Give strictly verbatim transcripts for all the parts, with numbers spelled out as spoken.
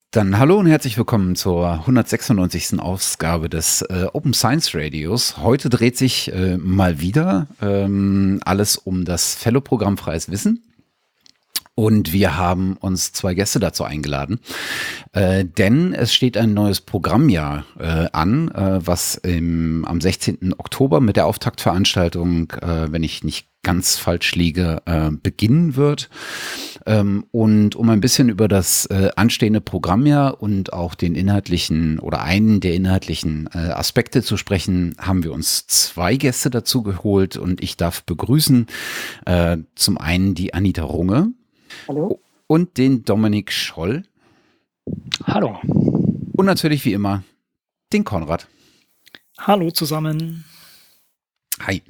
Dann hallo und herzlich willkommen zur hundertsechsundneunzigsten Ausgabe des äh, Open Science Radios. Heute dreht sich äh, mal wieder ähm, alles um das Fellow-Programm Freies Wissen. Und wir haben uns zwei Gäste dazu eingeladen, äh, denn es steht ein neues Programmjahr äh, an, äh, was im, am sechzehnten Oktober mit der Auftaktveranstaltung, äh, wenn ich nicht ganz falsch liege, äh, beginnen wird. Ähm, und um ein bisschen über das äh, anstehende Programmjahr und auch den inhaltlichen oder einen der inhaltlichen äh, Aspekte zu sprechen, haben wir uns zwei Gäste dazu geholt und ich darf begrüßen äh, zum einen die Anita Runge. Hallo. Und den Dominik Scholl. Hallo. Und natürlich wie immer den Konrad. Hallo zusammen. Hi.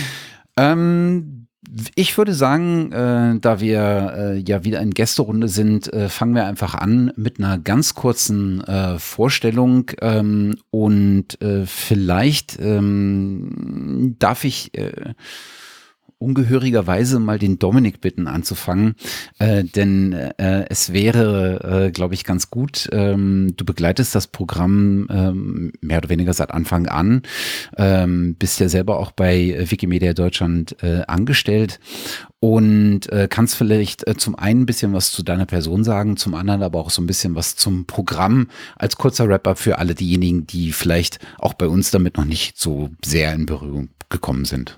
Ähm, ich würde sagen, äh, da wir äh, ja wieder in Gästerunde sind, äh, fangen wir einfach an mit einer ganz kurzen äh, Vorstellung ähm, und äh, vielleicht ähm, darf ich äh, ungehörigerweise mal den Dominik bitten anzufangen, äh, denn äh, es wäre, äh, glaube ich, ganz gut, ähm, du begleitest das Programm ähm, mehr oder weniger seit Anfang an, ähm, bist ja selber auch bei Wikimedia Deutschland äh, angestellt und äh, kannst vielleicht äh, zum einen ein bisschen was zu deiner Person sagen, zum anderen aber auch so ein bisschen was zum Programm als kurzer Wrap-up für alle diejenigen, die vielleicht auch bei uns damit noch nicht so sehr in Berührung gekommen sind.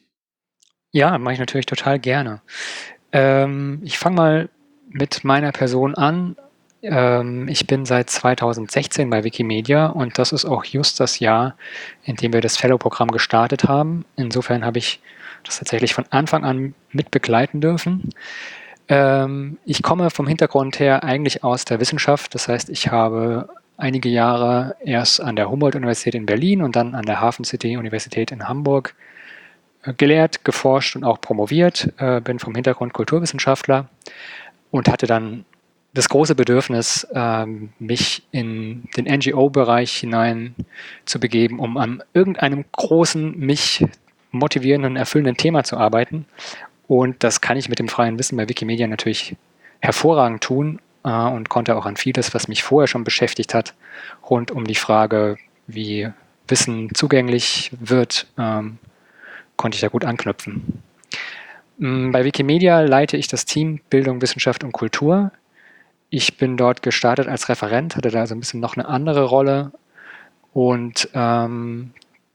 Ja, mache ich natürlich total gerne. Ähm, ich fange mal mit meiner Person an. Ähm, ich bin seit zweitausendsechzehn bei Wikimedia und das ist auch just das Jahr, in dem wir das Fellow-Programm gestartet haben. Insofern habe ich das tatsächlich von Anfang an mit begleiten dürfen. Ähm, ich komme vom Hintergrund her eigentlich aus der Wissenschaft. Das heißt, ich habe einige Jahre erst an der Humboldt-Universität in Berlin und dann an der Hafen City Universität in Hamburg gelehrt, geforscht und auch promoviert, äh, bin vom Hintergrund Kulturwissenschaftler und hatte dann das große Bedürfnis, ähm, mich in den N G O-Bereich hinein zu begeben, um an irgendeinem großen, mich motivierenden, erfüllenden Thema zu arbeiten. Und das kann ich mit dem freien Wissen bei Wikimedia natürlich hervorragend tun äh, und konnte auch an vieles, was mich vorher schon beschäftigt hat, rund um die Frage, wie Wissen zugänglich wird, ähm, konnte ich da gut anknüpfen. Bei Wikimedia leite ich das Team Bildung, Wissenschaft und Kultur. Ich bin dort gestartet als Referent, hatte da also ein bisschen noch eine andere Rolle. Und ähm,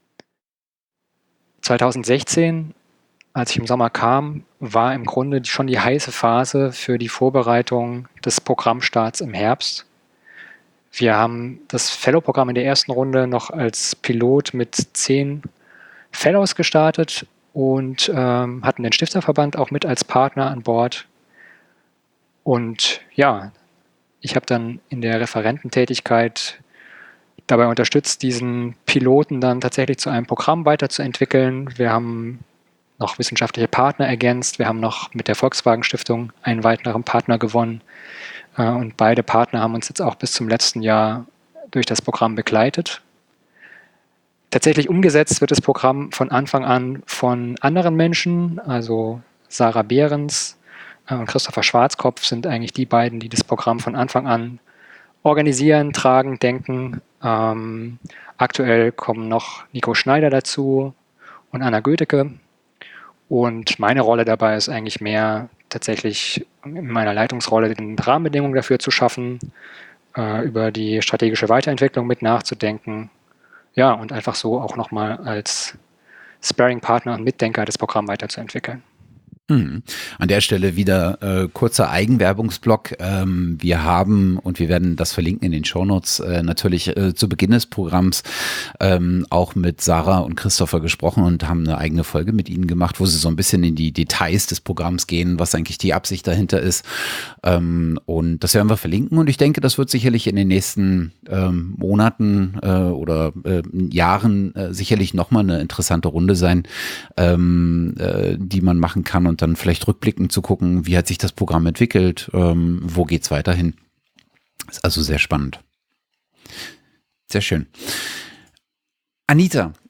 zweitausendsechzehn, als ich im Sommer kam, war im Grunde schon die heiße Phase für die Vorbereitung des Programmstarts im Herbst. Wir haben das Fellow-Programm in der ersten Runde noch als Pilot mit zehn Fellows gestartet und ähm, hatten den Stifterverband auch mit als Partner an Bord. Und ja, ich habe dann in der Referententätigkeit dabei unterstützt, diesen Piloten dann tatsächlich zu einem Programm weiterzuentwickeln. Wir haben noch wissenschaftliche Partner ergänzt. Wir haben noch mit der Volkswagen Stiftung einen weiteren Partner gewonnen. Äh, und beide Partner haben uns jetzt auch bis zum letzten Jahr durch das Programm begleitet. Tatsächlich umgesetzt wird das Programm von Anfang an von anderen Menschen, also Sarah Behrens und Christopher Schwarzkopf sind eigentlich die beiden, die das Programm von Anfang an organisieren, tragen, denken. Ähm, aktuell kommen noch Nico Schneider dazu und Anna Gödecke. Und meine Rolle dabei ist eigentlich mehr tatsächlich in meiner Leitungsrolle den Rahmenbedingungen dafür zu schaffen, äh, über die strategische Weiterentwicklung mit nachzudenken. Ja, und einfach so auch nochmal als Sparring-Partner und Mitdenker das Programm weiterzuentwickeln. Mhm. An der Stelle wieder äh, kurzer Eigenwerbungsblock. Ähm, wir haben, und wir werden das verlinken in den Shownotes, äh, natürlich äh, zu Beginn des Programms ähm, auch mit Sarah und Christopher gesprochen und haben eine eigene Folge mit ihnen gemacht, wo sie so ein bisschen in die Details des Programms gehen, was eigentlich die Absicht dahinter ist. Ähm, und das werden wir verlinken und ich denke, das wird sicherlich in den nächsten ähm, Monaten äh, oder äh, Jahren äh, sicherlich nochmal eine interessante Runde sein, ähm, äh, die man machen kann und dann vielleicht rückblickend zu gucken, wie hat sich das Programm entwickelt, ähm, wo geht's weiterhin. Ist also sehr spannend. Sehr schön. Anita,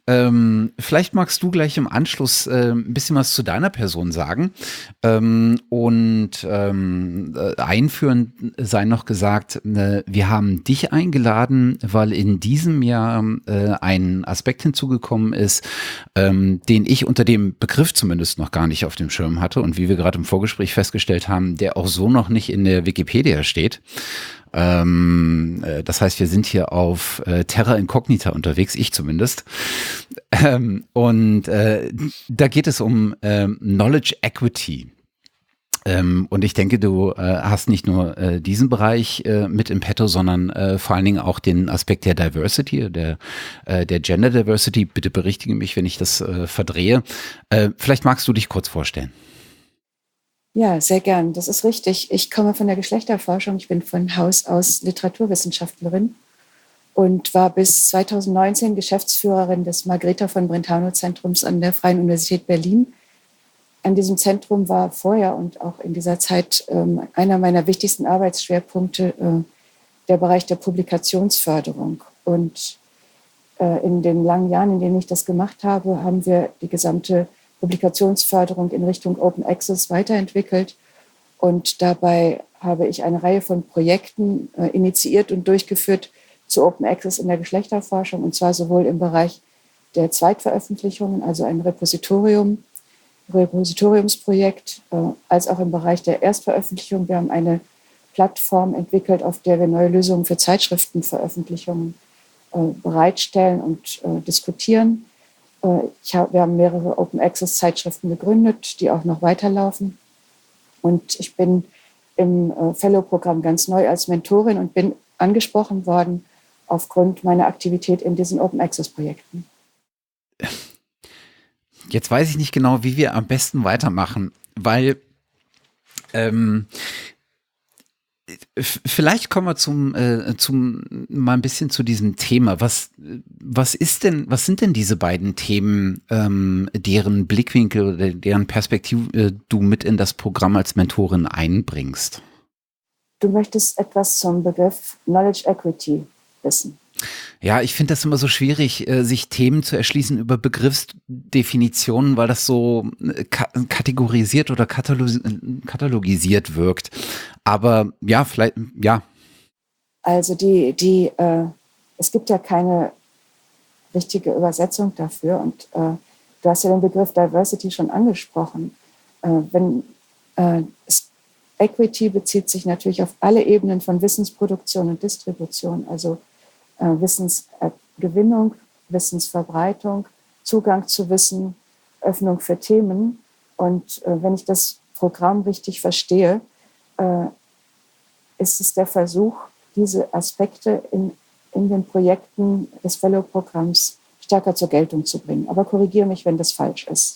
Ähm, vielleicht magst du gleich im Anschluss äh, ein bisschen was zu deiner Person sagen. Ähm, und ähm, äh, einführend sei noch gesagt, äh, wir haben dich eingeladen, weil in diesem Jahr äh, ein Aspekt hinzugekommen ist, ähm, den ich unter dem Begriff zumindest noch gar nicht auf dem Schirm hatte und wie wir gerade im Vorgespräch festgestellt haben, der auch so noch nicht in der Wikipedia steht. Ähm, äh, das heißt, wir sind hier auf äh, Terra Incognita unterwegs, ich zumindest. Ähm, und äh, da geht es um ähm, Knowledge Equity. Ähm, und ich denke, du äh, hast nicht nur äh, diesen Bereich äh, mit im Petto, sondern äh, vor allen Dingen auch den Aspekt der Diversity, der, äh, der Gender Diversity. Bitte berichtige mich, wenn ich das äh, verdrehe. Äh, vielleicht magst du dich kurz vorstellen. Ja, sehr gern. Das ist richtig. Ich komme von der Geschlechterforschung. Ich bin von Haus aus Literaturwissenschaftlerin und war bis zweitausendneunzehn Geschäftsführerin des Margrethe von Brentano Zentrums an der Freien Universität Berlin. An diesem Zentrum war vorher und auch in dieser Zeit ähm, einer meiner wichtigsten Arbeitsschwerpunkte äh, der Bereich der Publikationsförderung. Und äh, in den langen Jahren, in denen ich das gemacht habe, haben wir die gesamte Publikationsförderung in Richtung Open Access weiterentwickelt. Und dabei habe ich eine Reihe von Projekten äh, initiiert und durchgeführt zu Open Access in der Geschlechterforschung, und zwar sowohl im Bereich der Zweitveröffentlichungen, also ein Repositorium, Repositoriumsprojekt, äh, als auch im Bereich der Erstveröffentlichung. Wir haben eine Plattform entwickelt, auf der wir neue Lösungen für Zeitschriftenveröffentlichungen äh, bereitstellen und äh, diskutieren. Ich hab, wir haben mehrere Open-Access-Zeitschriften gegründet, die auch noch weiterlaufen. Und ich bin im äh, Fellow-Programm ganz neu als Mentorin und bin angesprochen worden aufgrund meiner Aktivität in diesen Open-Access-Projekten. Jetzt weiß ich nicht genau, wie wir am besten weitermachen, weil ähm, vielleicht kommen wir zum, äh, zum mal ein bisschen zu diesem Thema. Was, was ist denn, was sind denn diese beiden Themen, ähm, deren Blickwinkel oder deren Perspektive äh, du mit in das Programm als Mentorin einbringst? Du möchtest etwas zum Begriff Knowledge Equity wissen. Ja, ich finde das immer so schwierig, äh, sich Themen zu erschließen über Begriffsdefinitionen, weil das so äh, ka kategorisiert oder katalogis katalogisiert wirkt. Aber ja, vielleicht, ja. Also die, die, äh, es gibt ja keine richtige Übersetzung dafür. Und äh, du hast ja den Begriff Diversity schon angesprochen. Äh, wenn äh, es, Equity bezieht sich natürlich auf alle Ebenen von Wissensproduktion und Distribution, also Wissensgewinnung, Wissensverbreitung, Zugang zu Wissen, Öffnung für Themen. Und äh, wenn ich das Programm richtig verstehe, äh, ist es der Versuch, diese Aspekte in, in den Projekten des Fellow-Programms stärker zur Geltung zu bringen. Aber korrigiere mich, wenn das falsch ist.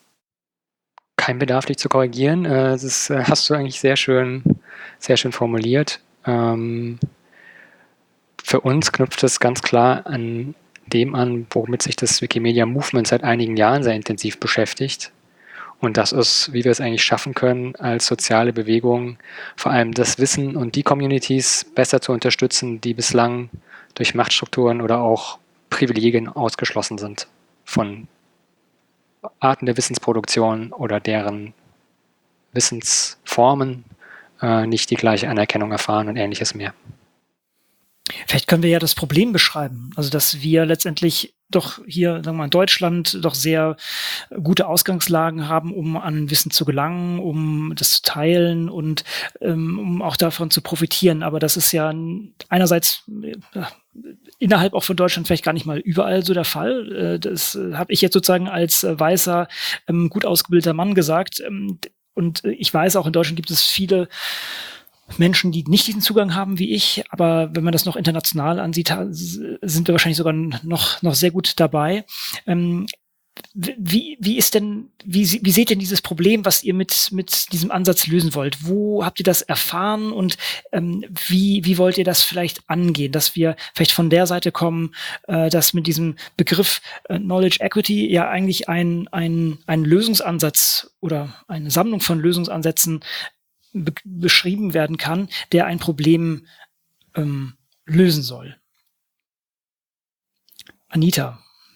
Kein Bedarf, dich zu korrigieren. Äh, das äh, hast du eigentlich sehr schön, sehr schön formuliert. Ähm, Für uns knüpft es ganz klar an dem an, womit sich das Wikimedia Movement seit einigen Jahren sehr intensiv beschäftigt. Und das ist, wie wir es eigentlich schaffen können, als soziale Bewegung vor allem das Wissen und die Communities besser zu unterstützen, die bislang durch Machtstrukturen oder auch Privilegien ausgeschlossen sind von Arten der Wissensproduktion oder deren Wissensformen äh, nicht die gleiche Anerkennung erfahren und Ähnliches mehr. Vielleicht können wir ja das Problem beschreiben. Also, dass wir letztendlich doch hier, sagen wir mal, in Deutschland doch sehr gute Ausgangslagen haben, um an Wissen zu gelangen, um das zu teilen und ähm, um auch davon zu profitieren. Aber das ist ja einerseits äh, innerhalb auch von Deutschland vielleicht gar nicht mal überall so der Fall. Äh, das äh, habe ich jetzt sozusagen als äh, weißer, ähm, gut ausgebildeter Mann gesagt. Ähm, und ich weiß, auch in Deutschland gibt es viele Menschen, die nicht diesen Zugang haben wie ich, aber wenn man das noch international ansieht, sind wir wahrscheinlich sogar noch noch sehr gut dabei. Ähm, wie wie ist denn wie wie seht ihr denn dieses Problem, was ihr mit mit diesem Ansatz lösen wollt? Wo habt ihr das erfahren und ähm, wie wie wollt ihr das vielleicht angehen, dass wir vielleicht von der Seite kommen, äh, dass mit diesem Begriff äh, Knowledge Equity ja eigentlich ein ein ein Lösungsansatz oder eine Sammlung von Lösungsansätzen Be beschrieben werden kann, der ein Problem ähm, lösen soll. Anita,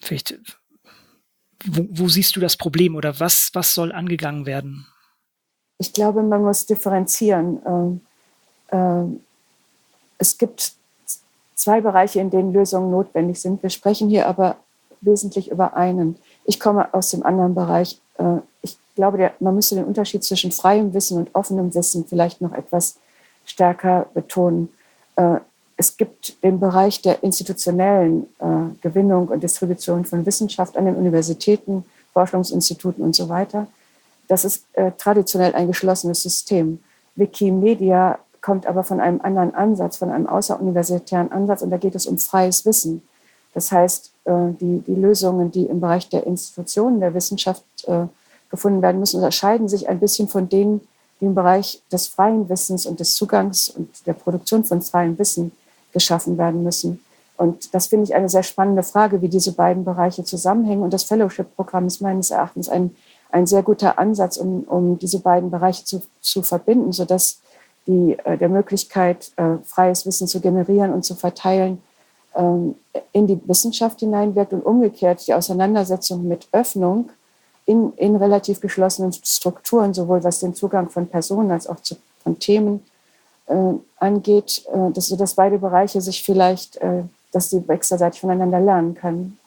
vielleicht, wo, wo siehst du das Problem oder was, was soll angegangen werden? Ich glaube, man muss differenzieren. Ähm, ähm, es gibt zwei Bereiche, in denen Lösungen notwendig sind. Wir sprechen hier aber wesentlich über einen. Ich komme aus dem anderen Bereich. Äh, ich glaube, der, man müsste den Unterschied zwischen freiem Wissen und offenem Wissen vielleicht noch etwas stärker betonen. Äh, es gibt den Bereich der institutionellen äh, Gewinnung und Distribution von Wissenschaft an den Universitäten, Forschungsinstituten und so weiter. Das ist äh, traditionell ein geschlossenes System. Wikimedia kommt aber von einem anderen Ansatz, von einem außeruniversitären Ansatz, und da geht es um freies Wissen. Das heißt, äh, die, die Lösungen, die im Bereich der Institutionen der Wissenschaft äh, gefunden werden müssen, unterscheiden sich ein bisschen von denen, die im Bereich des freien Wissens und des Zugangs und der Produktion von freiem Wissen geschaffen werden müssen. Und das finde ich eine sehr spannende Frage, wie diese beiden Bereiche zusammenhängen. Und das Fellowship-Programm ist meines Erachtens ein, ein sehr guter Ansatz, um, um diese beiden Bereiche zu, zu verbinden, sodass die, äh, der Möglichkeit, äh, freies Wissen zu generieren und zu verteilen, ähm, in die Wissenschaft hineinwirkt und umgekehrt die Auseinandersetzung mit Öffnung in, in relativ geschlossenen Strukturen, sowohl was den Zugang von Personen als auch zu, von Themen äh, angeht, äh, dass, dass beide Bereiche sich vielleicht, äh, dass sie wechselseitig voneinander lernen können.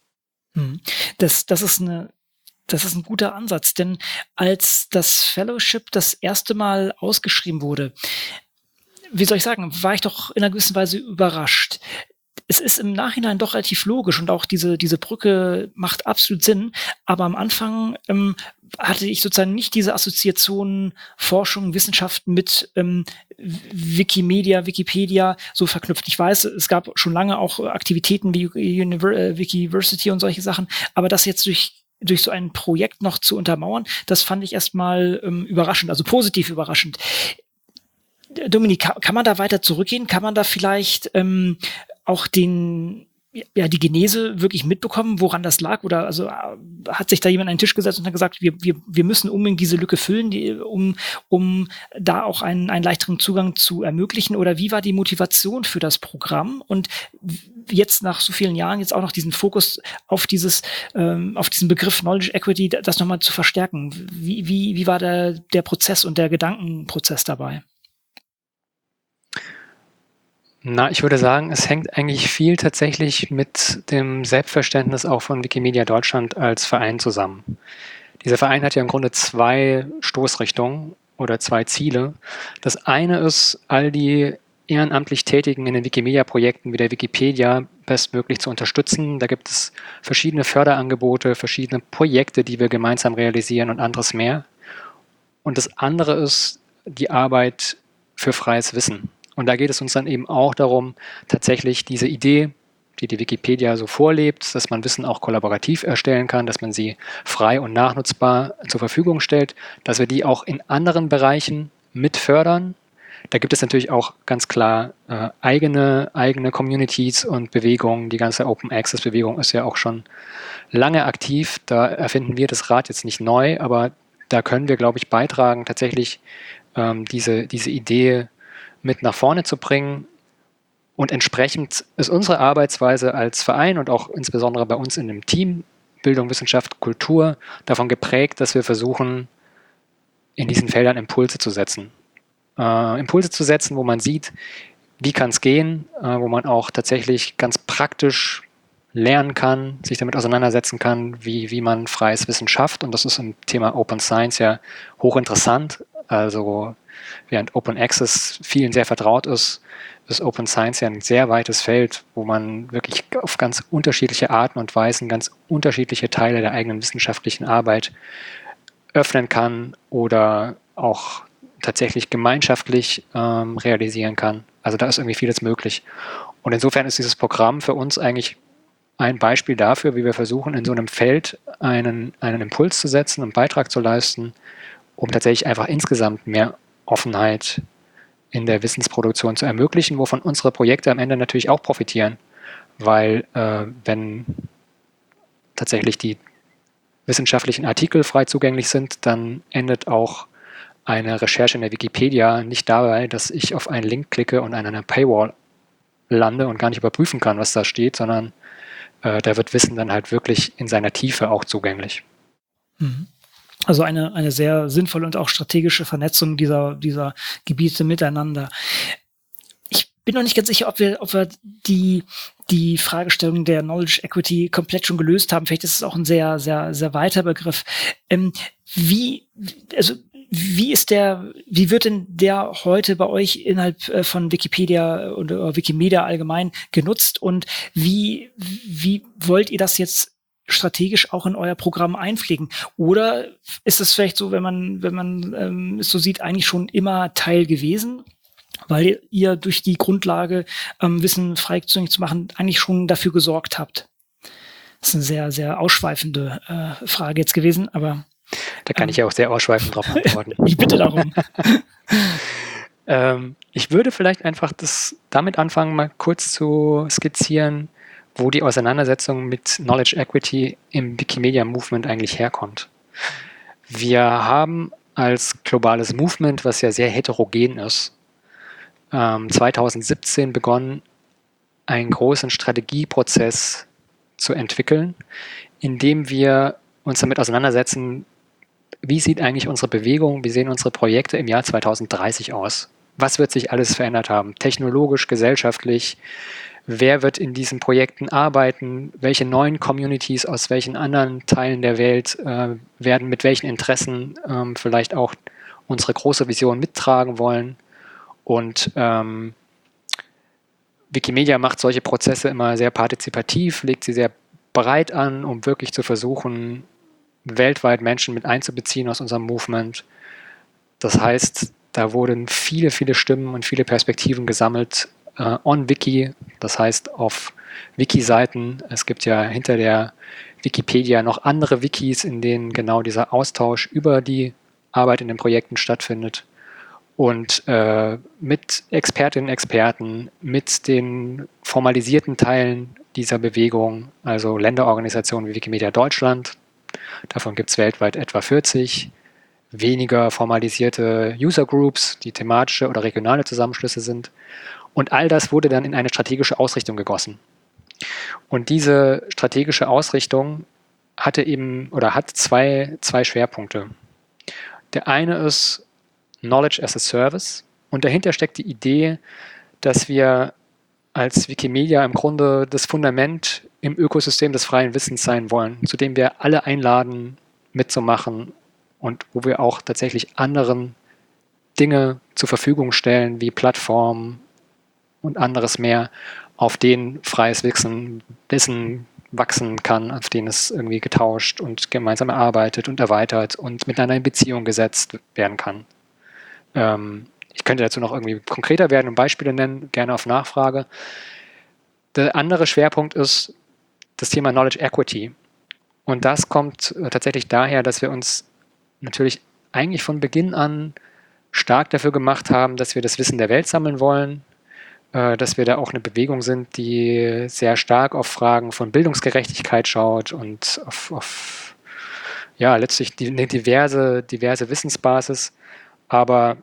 Das, das ist eine Das ist ein guter Ansatz, denn als das Fellowship das erste Mal ausgeschrieben wurde, wie soll ich sagen, war ich doch in einer gewissen Weise überrascht. Es ist im Nachhinein doch relativ logisch und auch diese, diese Brücke macht absolut Sinn, aber am Anfang ähm, hatte ich sozusagen nicht diese Assoziation Forschung, Wissenschaft mit ähm, Wikimedia, Wikipedia so verknüpft. Ich weiß, es gab schon lange auch Aktivitäten wie Univer- Wikiversity und solche Sachen, aber das jetzt durch durch so ein Projekt noch zu untermauern, das fand ich erstmal ähm, überraschend, also positiv überraschend. Dominik, kann, kann man da weiter zurückgehen? Kann man da vielleicht ähm, auch den, ja, die Genese wirklich mitbekommen, woran das lag? Oder also hat sich da jemand an den Tisch gesetzt und hat gesagt, wir, wir, wir müssen unbedingt diese Lücke füllen, die, um, um da auch einen, einen leichteren Zugang zu ermöglichen? Oder wie war die Motivation für das Programm? Und jetzt nach so vielen Jahren jetzt auch noch diesen Fokus auf dieses, ähm, auf diesen Begriff Knowledge Equity, das nochmal zu verstärken. Wie, wie, wie war der, der Prozess und der Gedankenprozess dabei? Na, ich würde sagen, es hängt eigentlich viel tatsächlich mit dem Selbstverständnis auch von Wikimedia Deutschland als Verein zusammen. Dieser Verein hat ja im Grunde zwei Stoßrichtungen oder zwei Ziele. Das eine ist, all die ehrenamtlich Tätigen in den Wikimedia-Projekten wie der Wikipedia bestmöglich zu unterstützen. Da gibt es verschiedene Förderangebote, verschiedene Projekte, die wir gemeinsam realisieren und anderes mehr. Und das andere ist die Arbeit für freies Wissen. Und da geht es uns dann eben auch darum, tatsächlich diese Idee, die die Wikipedia so vorlebt, dass man Wissen auch kollaborativ erstellen kann, dass man sie frei und nachnutzbar zur Verfügung stellt, dass wir die auch in anderen Bereichen mit fördern. Da gibt es natürlich auch ganz klar äh, eigene, eigene Communities und Bewegungen. Die ganze Open-Access-Bewegung ist ja auch schon lange aktiv. Da erfinden wir das Rad jetzt nicht neu, aber da können wir, glaube ich, beitragen, tatsächlich ähm, diese, diese Idee mit nach vorne zu bringen. Und entsprechend ist unsere Arbeitsweise als Verein und auch insbesondere bei uns in dem Team Bildung, Wissenschaft, Kultur davon geprägt, dass wir versuchen, in diesen Feldern Impulse zu setzen. Äh, Impulse zu setzen, wo man sieht, wie kann es gehen, äh, wo man auch tatsächlich ganz praktisch lernen kann, sich damit auseinandersetzen kann, wie, wie man freies Wissen schafft. Und das ist im Thema Open Science ja hochinteressant. Also während Open Access vielen sehr vertraut ist, ist Open Science ja ein sehr weites Feld, wo man wirklich auf ganz unterschiedliche Arten und Weisen ganz unterschiedliche Teile der eigenen wissenschaftlichen Arbeit öffnen kann oder auch tatsächlich gemeinschaftlich ähm, realisieren kann. Also da ist irgendwie vieles möglich. Und insofern ist dieses Programm für uns eigentlich ein Beispiel dafür, wie wir versuchen, in so einem Feld einen, einen Impuls zu setzen, einen Beitrag zu leisten, um tatsächlich einfach insgesamt mehr Offenheit in der Wissensproduktion zu ermöglichen, wovon unsere Projekte am Ende natürlich auch profitieren. Weil äh, wenn tatsächlich die wissenschaftlichen Artikel frei zugänglich sind, dann endet auch eine Recherche in der Wikipedia nicht dabei, dass ich auf einen Link klicke und an einer Paywall lande und gar nicht überprüfen kann, was da steht, sondern äh, da wird Wissen dann halt wirklich in seiner Tiefe auch zugänglich. Mhm. Also eine, eine sehr sinnvolle und auch strategische Vernetzung dieser, dieser Gebiete miteinander. Ich bin noch nicht ganz sicher, ob wir, ob wir die, die Fragestellung der Knowledge Equity komplett schon gelöst haben. Vielleicht ist es auch ein sehr, sehr, sehr weiter Begriff. Ähm, wie, also, wie ist der, wie wird denn der heute bei euch innerhalb äh, von Wikipedia oder Wikimedia allgemein genutzt und wie, wie wollt ihr das jetzt strategisch auch in euer Programm einpflegen? Oder ist es vielleicht so, wenn man, wenn man ähm, es so sieht, eigentlich schon immer Teil gewesen, weil ihr durch die Grundlage, ähm, Wissen frei zugänglich zu machen, eigentlich schon dafür gesorgt habt? Das ist eine sehr, sehr ausschweifende äh, Frage jetzt gewesen, aber Da kann ähm, ich ja auch sehr ausschweifend drauf antworten. ich bitte darum. ähm, ich würde vielleicht einfach das damit anfangen, mal kurz zu skizzieren, wo die Auseinandersetzung mit Knowledge Equity im Wikimedia Movement eigentlich herkommt. Wir haben als globales Movement, was ja sehr heterogen ist, ähm, zweitausendsiebzehn begonnen, einen großen Strategieprozess zu entwickeln, in dem wir uns damit auseinandersetzen, wie sieht eigentlich unsere Bewegung, wie sehen unsere Projekte im Jahr zweitausenddreißig aus? Was wird sich alles verändert haben? Technologisch, gesellschaftlich? Wer wird in diesen Projekten arbeiten? Welche neuen Communities aus welchen anderen Teilen der Welt äh, werden mit welchen Interessen ähm, vielleicht auch unsere große Vision mittragen wollen? Und ähm, Wikimedia macht solche Prozesse immer sehr partizipativ, legt sie sehr breit an, um wirklich zu versuchen, weltweit Menschen mit einzubeziehen aus unserem Movement. Das heißt, da wurden viele, viele Stimmen und viele Perspektiven gesammelt äh, on Wiki, das heißt auf Wiki-Seiten. Es gibt ja hinter der Wikipedia noch andere Wikis, in denen genau dieser Austausch über die Arbeit in den Projekten stattfindet. Und äh, mit Expertinnen und Experten, mit den formalisierten Teilen dieser Bewegung, also Länderorganisationen wie Wikimedia Deutschland, davon gibt es weltweit etwa vierzig, weniger formalisierte User Groups, die thematische oder regionale Zusammenschlüsse sind. Und all das wurde dann in eine strategische Ausrichtung gegossen. Und diese strategische Ausrichtung hatte eben oder hat zwei, zwei Schwerpunkte. Der eine ist Knowledge as a Service und dahinter steckt die Idee, dass wir als Wikimedia im Grunde das Fundament im Ökosystem des freien Wissens sein wollen, zu dem wir alle einladen, mitzumachen und wo wir auch tatsächlich anderen Dinge zur Verfügung stellen, wie Plattformen und anderes mehr, auf denen freies Wissen, Wissen wachsen kann, auf denen es irgendwie getauscht und gemeinsam erarbeitet und erweitert und miteinander in Beziehung gesetzt werden kann. Ähm, ich könnte dazu noch irgendwie konkreter werden und Beispiele nennen, gerne auf Nachfrage. Der andere Schwerpunkt ist das Thema Knowledge Equity. Und das kommt äh, tatsächlich daher, dass wir uns natürlich eigentlich von Beginn an stark dafür gemacht haben, dass wir das Wissen der Welt sammeln wollen, äh, dass wir da auch eine Bewegung sind, die sehr stark auf Fragen von Bildungsgerechtigkeit schaut und auf, auf ja, letztlich die, eine diverse, diverse Wissensbasis. Aber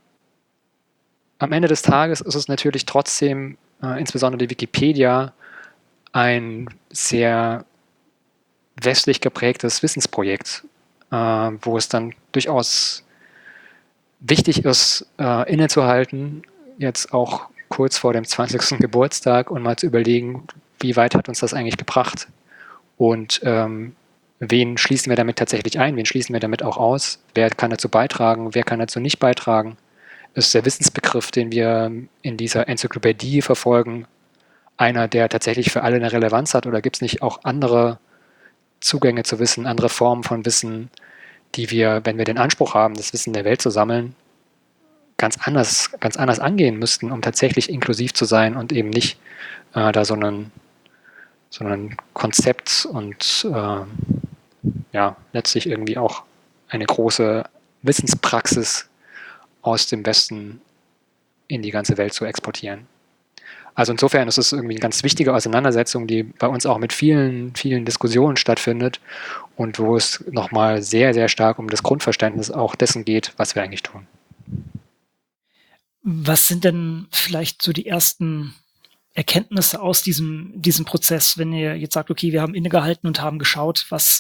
am Ende des Tages ist es natürlich trotzdem, äh, insbesondere die Wikipedia, ein sehr westlich geprägtes Wissensprojekt, äh, wo es dann durchaus wichtig ist, äh, innezuhalten, jetzt auch kurz vor dem zwanzigsten Geburtstag und mal zu überlegen, wie weit hat uns das eigentlich gebracht und ähm, wen schließen wir damit tatsächlich ein, wen schließen wir damit auch aus, wer kann dazu beitragen, wer kann dazu nicht beitragen. Ist der Wissensbegriff, den wir in dieser Enzyklopädie verfolgen, einer, der tatsächlich für alle eine Relevanz hat? Oder gibt es nicht auch andere Zugänge zu Wissen, andere Formen von Wissen, die wir, wenn wir den Anspruch haben, das Wissen der Welt zu sammeln, ganz anders, ganz anders angehen müssten, um tatsächlich inklusiv zu sein und eben nicht äh, da so ein so ein Konzept und äh, ja, letztlich irgendwie auch eine große Wissenspraxis aus dem Westen in die ganze Welt zu exportieren. Also insofern ist es irgendwie eine ganz wichtige Auseinandersetzung, die bei uns auch mit vielen, vielen Diskussionen stattfindet und wo es nochmal sehr, sehr stark um das Grundverständnis auch dessen geht, was wir eigentlich tun. Was sind denn vielleicht so die ersten Erkenntnisse aus diesem, diesem Prozess, wenn ihr jetzt sagt, okay, wir haben innegehalten und haben geschaut, was,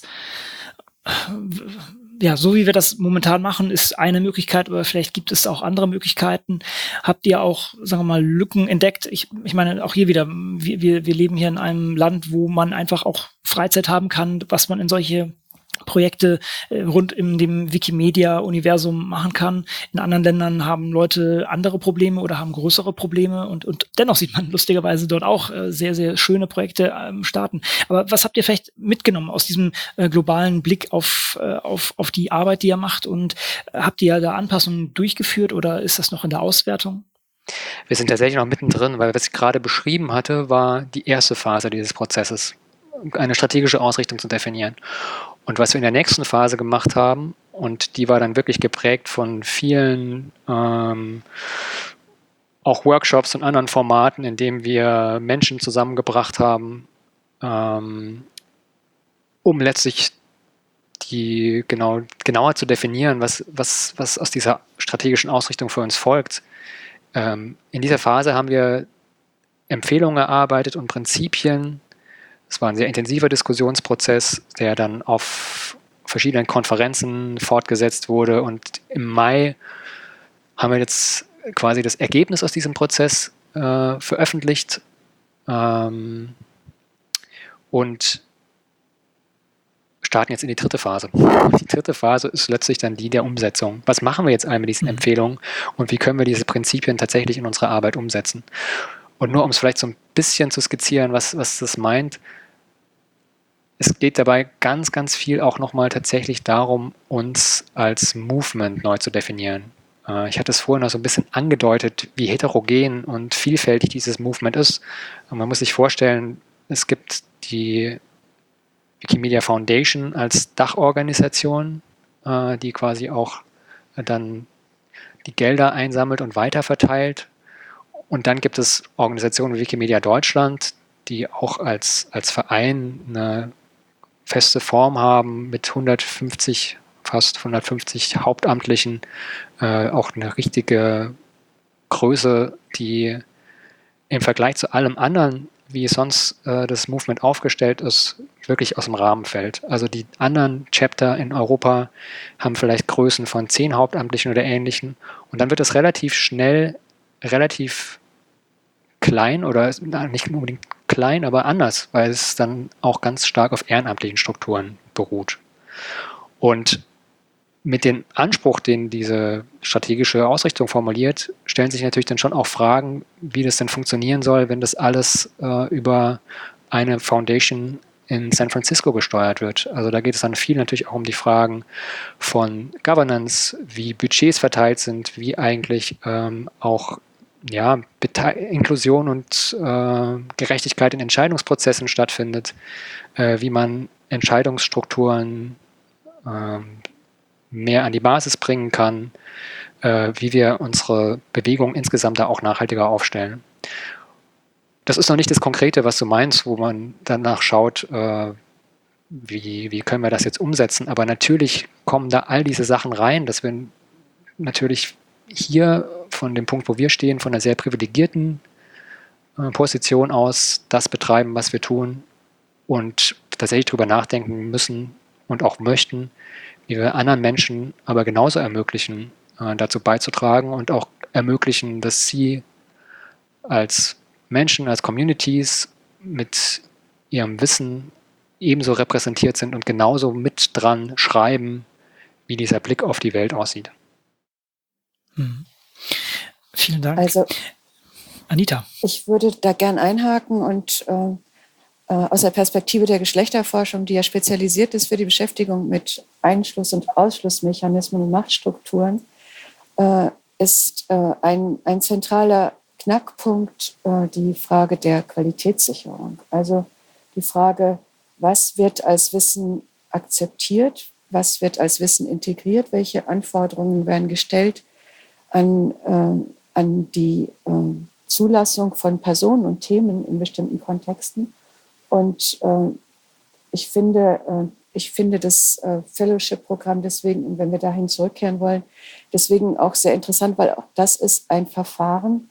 ja, so wie wir das momentan machen, ist eine Möglichkeit, aber vielleicht gibt es auch andere Möglichkeiten. Habt ihr auch, sagen wir mal, Lücken entdeckt? Ich, ich meine, auch hier wieder, wir, wir, wir leben hier in einem Land, wo man einfach auch Freizeit haben kann, was man in solche Projekte äh, rund in dem Wikimedia-Universum machen kann. In anderen Ländern haben Leute andere Probleme oder haben größere Probleme und, und dennoch sieht man lustigerweise dort auch äh, sehr, sehr schöne Projekte ähm, starten. Aber was habt ihr vielleicht mitgenommen aus diesem äh, globalen Blick auf, äh, auf, auf die Arbeit, die ihr macht, und äh, habt ihr da Anpassungen durchgeführt oder ist das noch in der Auswertung? Wir sind tatsächlich noch mittendrin, weil was ich gerade beschrieben hatte, war die erste Phase dieses Prozesses, eine strategische Ausrichtung zu definieren. Und was wir in der nächsten Phase gemacht haben, und die war dann wirklich geprägt von vielen ähm, auch Workshops und anderen Formaten, in denen wir Menschen zusammengebracht haben, ähm, um letztlich die genau, genauer zu definieren, was, was, was aus dieser strategischen Ausrichtung für uns folgt. Ähm, in dieser Phase haben wir Empfehlungen erarbeitet und Prinzipien. Es war ein sehr intensiver Diskussionsprozess, der dann auf verschiedenen Konferenzen fortgesetzt wurde. Und im Mai haben wir jetzt quasi das Ergebnis aus diesem Prozess äh, veröffentlicht. Ähm, und starten jetzt in die dritte Phase. Die dritte Phase ist letztlich dann die der Umsetzung. Was machen wir jetzt all mit diesen Empfehlungen und wie können wir diese Prinzipien tatsächlich in unsere Arbeit umsetzen? Und nur um es vielleicht so ein bisschen zu skizzieren, was, was das meint, es geht dabei ganz, ganz viel auch nochmal tatsächlich darum, uns als Movement neu zu definieren. Äh, ich hatte es vorhin noch so ein bisschen angedeutet, wie heterogen und vielfältig dieses Movement ist. Und man muss sich vorstellen, es gibt die Wikimedia Foundation als Dachorganisation, äh, die quasi auch dann die Gelder einsammelt und weiterverteilt. Und dann gibt es Organisationen wie Wikimedia Deutschland, die auch als, als Verein eine feste Form haben mit hundertfünfzig, fast hundertfünfzig Hauptamtlichen, äh, auch eine richtige Größe, die im Vergleich zu allem anderen, wie sonst äh, das Movement aufgestellt ist, wirklich aus dem Rahmen fällt. Also die anderen Chapter in Europa haben vielleicht Größen von zehn Hauptamtlichen oder Ähnlichen. Und dann wird es relativ schnell, relativ klein oder na, nicht unbedingt klein, aber anders, weil es dann auch ganz stark auf ehrenamtlichen Strukturen beruht. Und mit dem Anspruch, den diese strategische Ausrichtung formuliert, stellen sich natürlich dann schon auch Fragen, wie das denn funktionieren soll, wenn das alles äh, über eine Foundation in San Francisco gesteuert wird. Also da geht es dann viel natürlich auch um die Fragen von Governance, wie Budgets verteilt sind, wie eigentlich ähm, auch ja, Inklusion und äh, Gerechtigkeit in Entscheidungsprozessen stattfindet, äh, wie man Entscheidungsstrukturen äh, mehr an die Basis bringen kann, äh, wie wir unsere Bewegung insgesamt da auch nachhaltiger aufstellen. Das ist noch nicht das Konkrete, was du meinst, wo man danach schaut, äh, wie, wie können wir das jetzt umsetzen. Aber natürlich kommen da all diese Sachen rein, dass wir natürlich hier von dem Punkt, wo wir stehen, von einer sehr privilegierten äh, Position aus das betreiben, was wir tun und tatsächlich darüber nachdenken müssen und auch möchten, wie wir anderen Menschen aber genauso ermöglichen, äh, dazu beizutragen und auch ermöglichen, dass sie als Menschen, als Communities mit ihrem Wissen ebenso repräsentiert sind und genauso mit dran schreiben, wie dieser Blick auf die Welt aussieht. Hm. Vielen Dank. Also, Anita. Ich würde da gern einhaken und äh, aus der Perspektive der Geschlechterforschung, die ja spezialisiert ist für die Beschäftigung mit Einschluss- und Ausschlussmechanismen und Machtstrukturen, äh, ist äh, ein, ein zentraler Knackpunkt äh, die Frage der Qualitätssicherung. Also die Frage, was wird als Wissen akzeptiert, was wird als Wissen integriert, welche Anforderungen werden gestellt an, äh, an die äh, Zulassung von Personen und Themen in bestimmten Kontexten. Und äh, ich finde, äh, ich finde das äh, Fellowship-Programm deswegen, und wenn wir dahin zurückkehren wollen, deswegen auch sehr interessant, weil auch das ist ein Verfahren,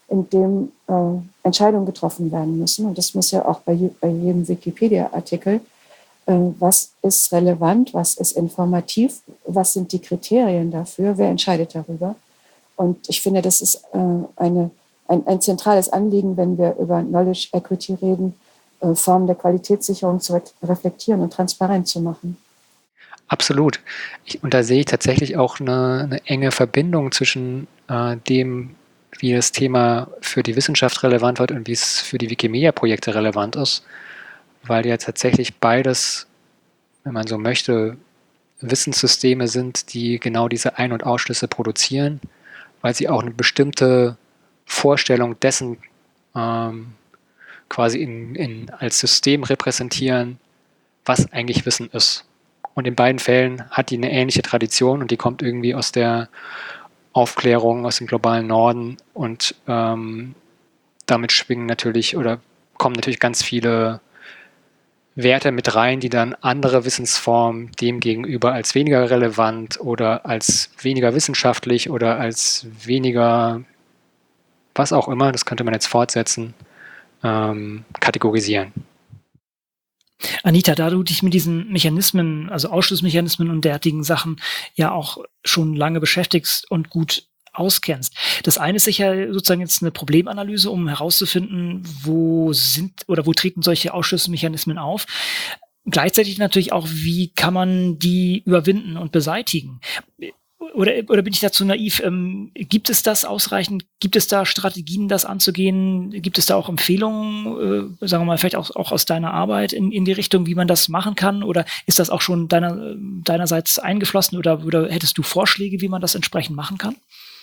in dem äh, Entscheidungen getroffen werden müssen. Und das muss ja auch bei, bei jedem Wikipedia-Artikel. Äh, was ist relevant, was ist informativ, was sind die Kriterien dafür, wer entscheidet darüber? Und ich finde, das ist äh, eine, ein, ein zentrales Anliegen, wenn wir über Knowledge Equity reden, äh, Formen der Qualitätssicherung zu re- reflektieren und transparent zu machen. Absolut. Ich, und da sehe ich tatsächlich auch eine, eine enge Verbindung zwischen äh, dem, wie das Thema für die Wissenschaft relevant wird und wie es für die Wikimedia-Projekte relevant ist, weil ja tatsächlich beides, wenn man so möchte, Wissenssysteme sind, die genau diese Ein- und Ausschlüsse produzieren, weil sie auch eine bestimmte Vorstellung dessen ähm, quasi in, in, als System repräsentieren, was eigentlich Wissen ist. Und in beiden Fällen hat die eine ähnliche Tradition und die kommt irgendwie aus der Aufklärung, aus dem globalen Norden und ähm, damit schwingen natürlich oder kommen natürlich ganz viele Werte mit rein, die dann andere Wissensformen dem gegenüber als weniger relevant oder als weniger wissenschaftlich oder als weniger was auch immer, das könnte man jetzt fortsetzen, ähm, kategorisieren. Anita, da du dich mit diesen Mechanismen, also Ausschlussmechanismen und derartigen Sachen ja auch schon lange beschäftigst und gut auskennst. Das eine ist sicher sozusagen jetzt eine Problemanalyse, um herauszufinden, wo sind oder wo treten solche Ausschlussmechanismen auf. Gleichzeitig natürlich auch, wie kann man die überwinden und beseitigen? Oder, oder bin ich dazu naiv? Ähm, gibt es das ausreichend? Gibt es da Strategien, das anzugehen? Gibt es da auch Empfehlungen, äh, sagen wir mal, vielleicht auch, auch aus deiner Arbeit in, in die Richtung, wie man das machen kann? Oder ist das auch schon deiner, deinerseits eingeflossen? Oder, oder hättest du Vorschläge, wie man das entsprechend machen kann?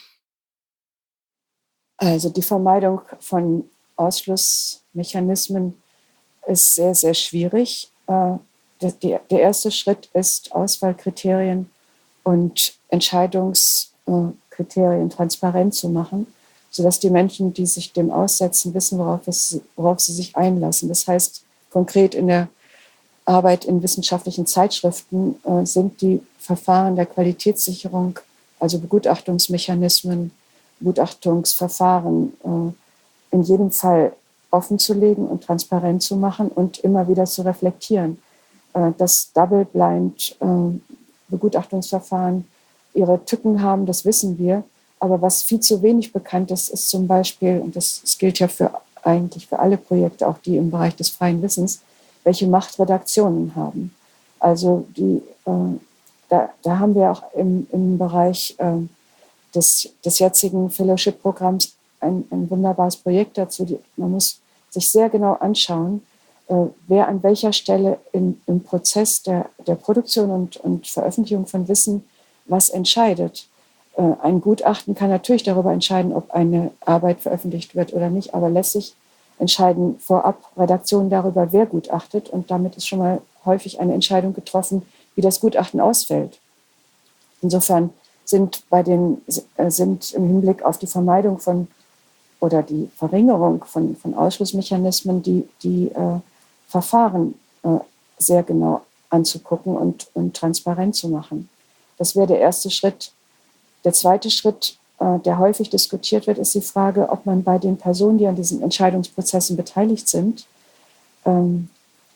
Also die Vermeidung von Ausschlussmechanismen ist sehr, sehr schwierig. Äh, der, der erste Schritt ist, Auswahlkriterien und Entscheidungskriterien transparent zu machen, sodass die Menschen, die sich dem aussetzen, wissen, worauf, es, worauf sie sich einlassen. Das heißt, konkret in der Arbeit in wissenschaftlichen Zeitschriften äh, sind die Verfahren der Qualitätssicherung, also Begutachtungsmechanismen, Begutachtungsverfahren äh, in jedem Fall offenzulegen und transparent zu machen und immer wieder zu reflektieren. Äh, das Double-Blind äh, Begutachtungsverfahren ihre Tücken haben, das wissen wir. Aber was viel zu wenig bekannt ist, ist zum Beispiel, und das, das gilt ja für eigentlich für alle Projekte, auch die im Bereich des freien Wissens, welche Macht Redaktionen haben. Also die, äh, da, da haben wir auch im, im Bereich äh, des, des jetzigen Fellowship-Programms ein, ein wunderbares Projekt dazu. Die, man muss sich sehr genau anschauen, wer an welcher Stelle in, im Prozess der, der Produktion und, und Veröffentlichung von Wissen was entscheidet. Ein Gutachten kann natürlich darüber entscheiden, ob eine Arbeit veröffentlicht wird oder nicht, aber lässt sich entscheiden vorab Redaktionen darüber, wer gutachtet, und damit ist schon mal häufig eine Entscheidung getroffen, wie das Gutachten ausfällt. Insofern sind, bei den, sind im Hinblick auf die Vermeidung von oder die Verringerung von, von Ausschlussmechanismen die, die äh, Verfahren äh, sehr genau anzugucken und, und transparent zu machen. Das wäre der erste Schritt. Der zweite Schritt, äh, der häufig diskutiert wird, ist die Frage, ob man bei den Personen, die an diesen Entscheidungsprozessen beteiligt sind, ähm,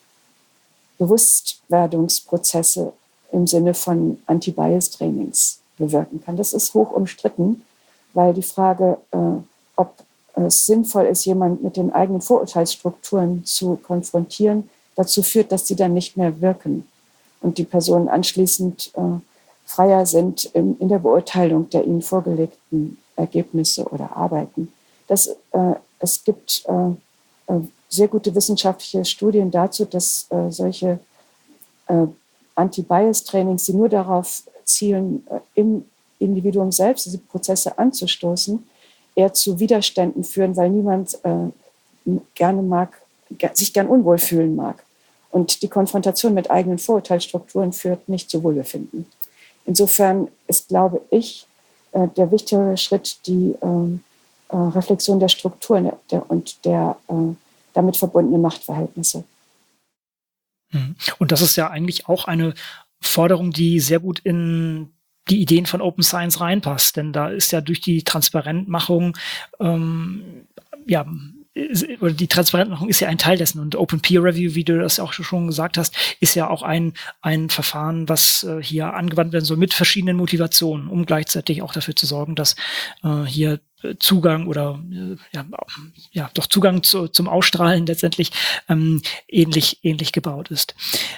Bewusstwerdungsprozesse im Sinne von Anti-Bias-Trainings bewirken kann. Das ist hoch umstritten, weil die Frage, äh, ob es sinnvoll ist, jemanden mit den eigenen Vorurteilsstrukturen zu konfrontieren, dazu führt, dass sie dann nicht mehr wirken und die Personen anschließend äh, freier sind in, in der Beurteilung der ihnen vorgelegten Ergebnisse oder Arbeiten. Das, äh, es gibt äh, äh, sehr gute wissenschaftliche Studien dazu, dass äh, solche äh, Anti-Bias-Trainings, die nur darauf zielen, äh, im Individuum selbst diese Prozesse anzustoßen, eher zu Widerständen führen, weil niemand äh, gerne mag, sich gern unwohl fühlen mag. Und die Konfrontation mit eigenen Vorurteilsstrukturen führt nicht zu Wohlbefinden. Insofern ist, glaube ich, äh, der wichtigere Schritt die äh, äh, Reflexion der Strukturen der, und der äh, damit verbundenen Machtverhältnisse. Und das ist ja eigentlich auch eine Forderung, die sehr gut in die Ideen von Open Science reinpasst. Denn da ist ja durch die Transparentmachung, ähm, ja, ist, oder die Transparentmachung ist ja ein Teil dessen. Und Open Peer Review, wie du das auch schon gesagt hast, ist ja auch ein, ein Verfahren, was äh, hier angewandt werden soll mit verschiedenen Motivationen, um gleichzeitig auch dafür zu sorgen, dass äh, hier Zugang oder äh, ja, ja doch Zugang zu, zum Ausstrahlen letztendlich ähm, ähnlich, ähnlich gebaut ist.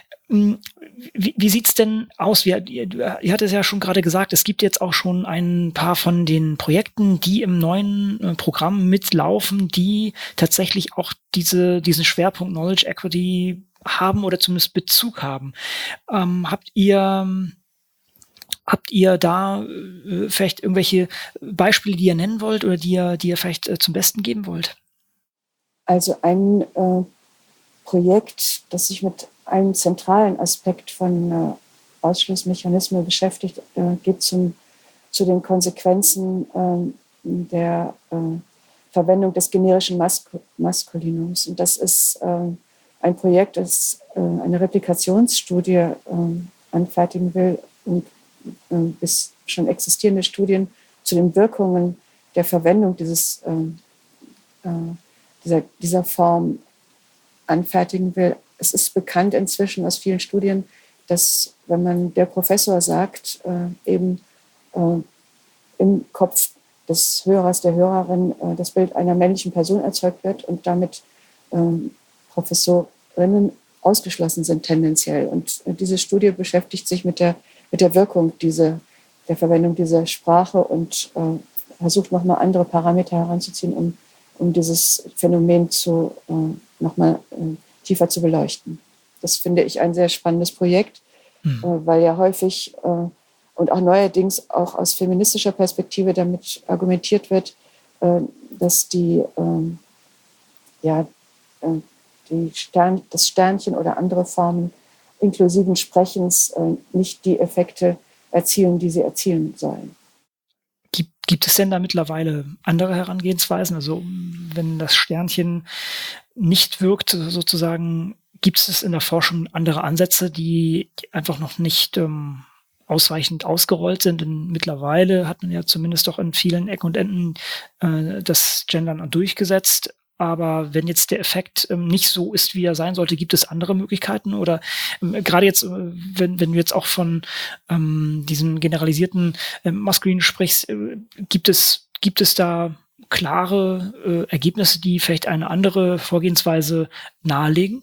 Wie, wie sieht's denn aus? Wir, ihr, ihr hattet es ja schon gerade gesagt, es gibt jetzt auch schon ein paar von den Projekten, die im neuen äh, Programm mitlaufen, die tatsächlich auch diese, diesen Schwerpunkt Knowledge Equity haben oder zumindest Bezug haben. Ähm, habt ihr Habt ihr da äh, vielleicht irgendwelche Beispiele, die ihr nennen wollt oder die ihr, die ihr vielleicht äh, zum Besten geben wollt? Also ein äh, Projekt, das sich mit einem zentralen Aspekt von äh, Ausschlussmechanismen beschäftigt, äh, geht zum, zu den Konsequenzen äh, der äh, Verwendung des generischen Mask- Maskulinums. Und das ist äh, ein Projekt, das äh, eine Replikationsstudie äh, anfertigen will und bis schon existierende Studien zu den Wirkungen der Verwendung dieses, äh, dieser, dieser Form anfertigen will. Es ist bekannt inzwischen aus vielen Studien, dass wenn man der Professor sagt, äh, eben äh, im Kopf des Hörers, der Hörerin äh, das Bild einer männlichen Person erzeugt wird und damit äh, Professorinnen ausgeschlossen sind tendenziell. Und äh, diese Studie beschäftigt sich mit der mit der Wirkung dieser, der Verwendung dieser Sprache und äh, versucht nochmal andere Parameter heranzuziehen, um, um dieses Phänomen zu, äh, nochmal äh, tiefer zu beleuchten. Das finde ich ein sehr spannendes Projekt, mhm. äh, weil ja häufig äh, und auch neuerdings auch aus feministischer Perspektive damit argumentiert wird, äh, dass die, äh, ja, äh, die Stern, das Sternchen oder andere Formen inklusiven Sprechens äh, nicht die Effekte erzielen, die sie erzielen sollen. Gibt, gibt es denn da mittlerweile andere Herangehensweisen? Also wenn das Sternchen nicht wirkt, sozusagen, gibt es in der Forschung andere Ansätze, die einfach noch nicht ähm, ausreichend ausgerollt sind? Denn mittlerweile hat man ja zumindest doch in vielen Ecken und Enden äh, das Gendern durchgesetzt. Aber wenn jetzt der Effekt ähm, nicht so ist, wie er sein sollte, gibt es andere Möglichkeiten? Oder ähm, gerade jetzt, äh, wenn, wenn du jetzt auch von ähm, diesem generalisierten äh, Maskulin sprichst, äh, gibt es, gibt es da klare äh, Ergebnisse, die vielleicht eine andere Vorgehensweise nahelegen?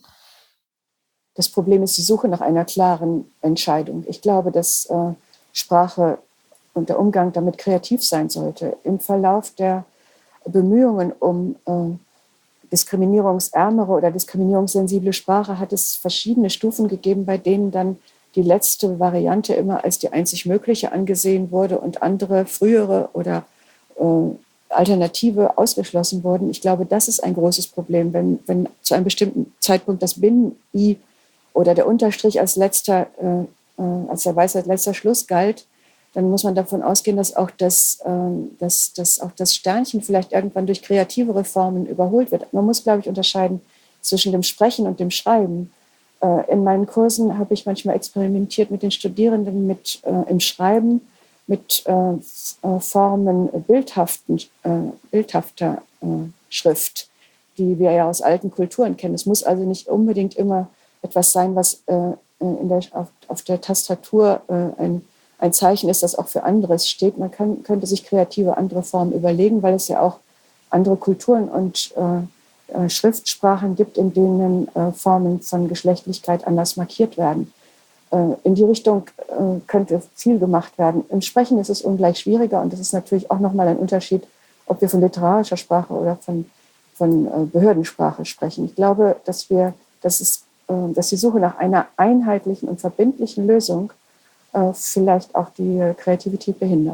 Das Problem ist die Suche nach einer klaren Entscheidung. Ich glaube, dass äh, Sprache und der Umgang damit kreativ sein sollte. Im Verlauf der Bemühungen um äh, diskriminierungsärmere oder diskriminierungssensible Sprache hat es verschiedene Stufen gegeben, bei denen dann die letzte Variante immer als die einzig mögliche angesehen wurde und andere frühere oder äh, Alternative ausgeschlossen wurden. Ich glaube, das ist ein großes Problem, wenn, wenn zu einem bestimmten Zeitpunkt das Binnen-I oder der Unterstrich als letzter, äh, als der Weisheit letzter Schluss galt, dann muss man davon ausgehen, dass auch das, äh, dass, dass auch das Sternchen vielleicht irgendwann durch kreativere Formen überholt wird. Man muss, glaube ich, unterscheiden zwischen dem Sprechen und dem Schreiben. Äh, in meinen Kursen habe ich manchmal experimentiert mit den Studierenden mit, äh, im Schreiben mit äh, Formen bildhaften, äh, bildhafter äh, Schrift, die wir ja aus alten Kulturen kennen. Es muss also nicht unbedingt immer etwas sein, was äh, in der, auf, auf der Tastatur äh, ein ein Zeichen ist, das auch für anderes steht. Man kann, könnte sich kreative andere Formen überlegen, weil es ja auch andere Kulturen und äh, Schriftsprachen gibt, in denen äh, Formen von Geschlechtlichkeit anders markiert werden. Äh, in die Richtung äh, könnte viel gemacht werden. Im Sprechen ist es ungleich schwieriger und es ist natürlich auch nochmal ein Unterschied, ob wir von literarischer Sprache oder von, von äh, Behördensprache sprechen. Ich glaube, dass, wir, dass, es, äh, dass die Suche nach einer einheitlichen und verbindlichen Lösung vielleicht auch die Kreativität behindert.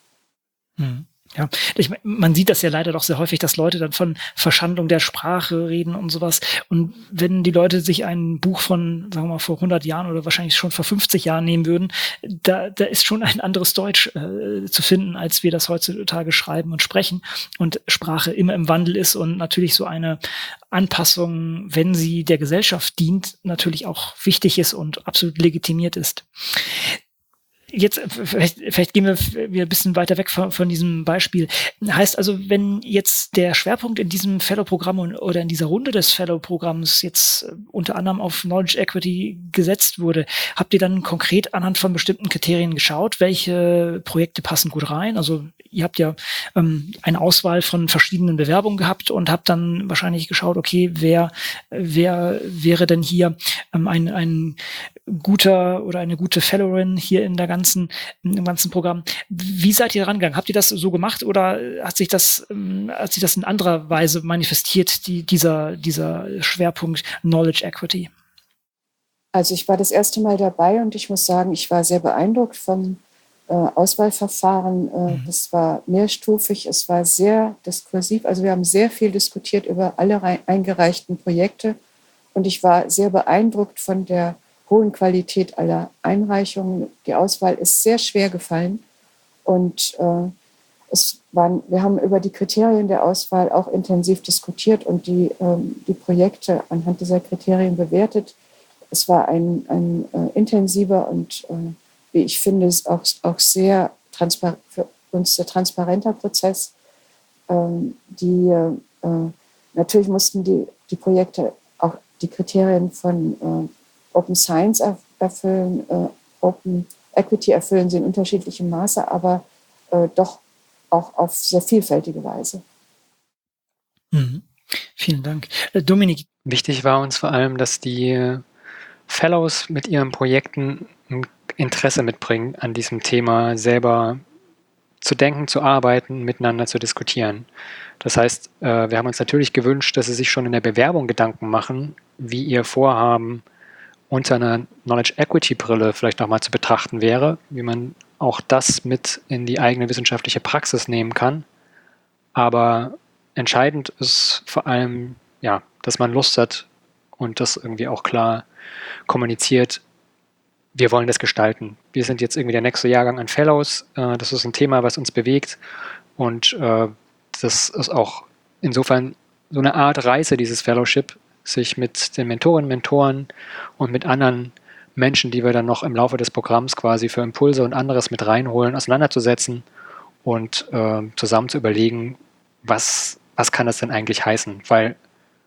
Hm. Ja, ich, man sieht das ja leider doch sehr häufig, dass Leute dann von Verschandlung der Sprache reden und sowas. Und wenn die Leute sich ein Buch von, sagen wir mal, vor hundert Jahren oder wahrscheinlich schon vor fünfzig Jahren nehmen würden, da, da ist schon ein anderes Deutsch äh, zu finden, als wir das heutzutage schreiben und sprechen. Und Sprache immer im Wandel ist und natürlich so eine Anpassung, wenn sie der Gesellschaft dient, natürlich auch wichtig ist und absolut legitimiert ist. Jetzt, vielleicht, vielleicht gehen wir, wir ein bisschen weiter weg von, von diesem Beispiel. Heißt also, wenn jetzt der Schwerpunkt in diesem Fellow-Programm oder in dieser Runde des Fellow-Programms jetzt unter anderem auf Knowledge Equity gesetzt wurde, habt ihr dann konkret anhand von bestimmten Kriterien geschaut, welche Projekte passen gut rein? Also ihr habt ja ähm, eine Auswahl von verschiedenen Bewerbungen gehabt und habt dann wahrscheinlich geschaut, okay, wer, wer wäre denn hier ähm, ein, ein guter oder eine gute Fellowin hier in der ganzen, im ganzen Programm. Wie seid ihr rangegangen? Habt ihr das so gemacht oder hat sich das, hat sich das in anderer Weise manifestiert, die, dieser, dieser Schwerpunkt Knowledge Equity? Also ich war das erste Mal dabei und ich muss sagen, ich war sehr beeindruckt vom äh, Auswahlverfahren. Äh, mhm. Das war mehrstufig, es war sehr diskursiv. Also wir haben sehr viel diskutiert über alle rei- eingereichten Projekte und ich war sehr beeindruckt von der hohen Qualität aller Einreichungen. Die Auswahl ist sehr schwer gefallen und äh, es waren, wir haben über die Kriterien der Auswahl auch intensiv diskutiert und die, ähm, die Projekte anhand dieser Kriterien bewertet. Es war ein, ein äh, intensiver und, äh, wie ich finde, auch, auch sehr transpar- für uns sehr transparenter Prozess. Ähm, die, äh, natürlich mussten die, die Projekte auch die Kriterien von äh, Open Science erfüllen, äh, Open Equity erfüllen sie in unterschiedlichem Maße, aber äh, doch auch auf sehr vielfältige Weise. Mhm. Vielen Dank. Äh, Dominik. Wichtig war uns vor allem, dass die Fellows mit ihren Projekten ein Interesse mitbringen, an diesem Thema selber zu denken, zu arbeiten, miteinander zu diskutieren. Das heißt, äh, wir haben uns natürlich gewünscht, dass sie sich schon in der Bewerbung Gedanken machen, wie ihr Vorhaben unter einer Knowledge Equity Brille vielleicht nochmal zu betrachten wäre, wie man auch das mit in die eigene wissenschaftliche Praxis nehmen kann. Aber entscheidend ist vor allem, ja, dass man Lust hat und das irgendwie auch klar kommuniziert. Wir wollen das gestalten. Wir sind jetzt irgendwie der nächste Jahrgang an Fellows. Äh, das ist ein Thema, was uns bewegt und äh, das ist auch insofern so eine Art Reise, dieses Fellowship, sich mit den Mentorinnen, Mentoren und mit anderen Menschen, die wir dann noch im Laufe des Programms quasi für Impulse und anderes mit reinholen, auseinanderzusetzen und äh, zusammen zu überlegen, was, was kann das denn eigentlich heißen? Weil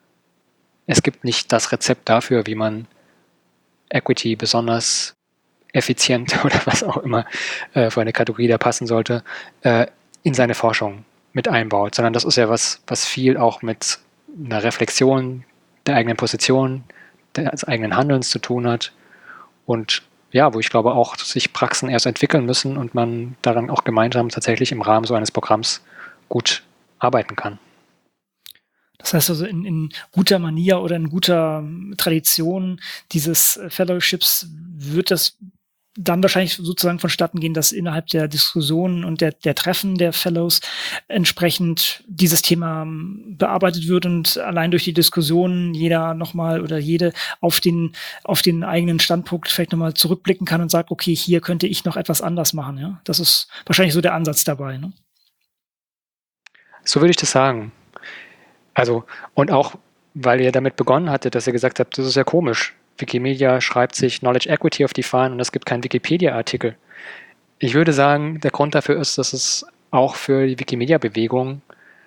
es gibt nicht das Rezept dafür, wie man Equity besonders effizient oder was auch immer äh, für eine Kategorie da passen sollte, äh, in seine Forschung mit einbaut, sondern das ist ja was, was viel auch mit einer Reflexion der eigenen Position, des eigenen Handelns zu tun hat und ja, wo ich glaube auch sich Praxen erst entwickeln müssen und man daran auch gemeinsam tatsächlich im Rahmen so eines Programms gut arbeiten kann. Das heißt also, in, in guter Manier oder in guter Tradition dieses Fellowships wird das dann wahrscheinlich sozusagen vonstatten gehen, dass innerhalb der Diskussionen und der, der Treffen der Fellows entsprechend dieses Thema bearbeitet wird und allein durch die Diskussionen jeder nochmal oder jede auf den, auf den eigenen Standpunkt vielleicht nochmal zurückblicken kann und sagt, okay, hier könnte ich noch etwas anders machen. Ja, das ist wahrscheinlich so der Ansatz dabei. Ne? So würde ich das sagen. Also, und auch, weil ihr damit begonnen hattet, dass ihr gesagt habt, das ist ja komisch. Wikimedia schreibt sich Knowledge Equity auf die Fahnen und es gibt keinen Wikipedia-Artikel. Ich würde sagen, der Grund dafür ist, dass es auch für die Wikimedia-Bewegung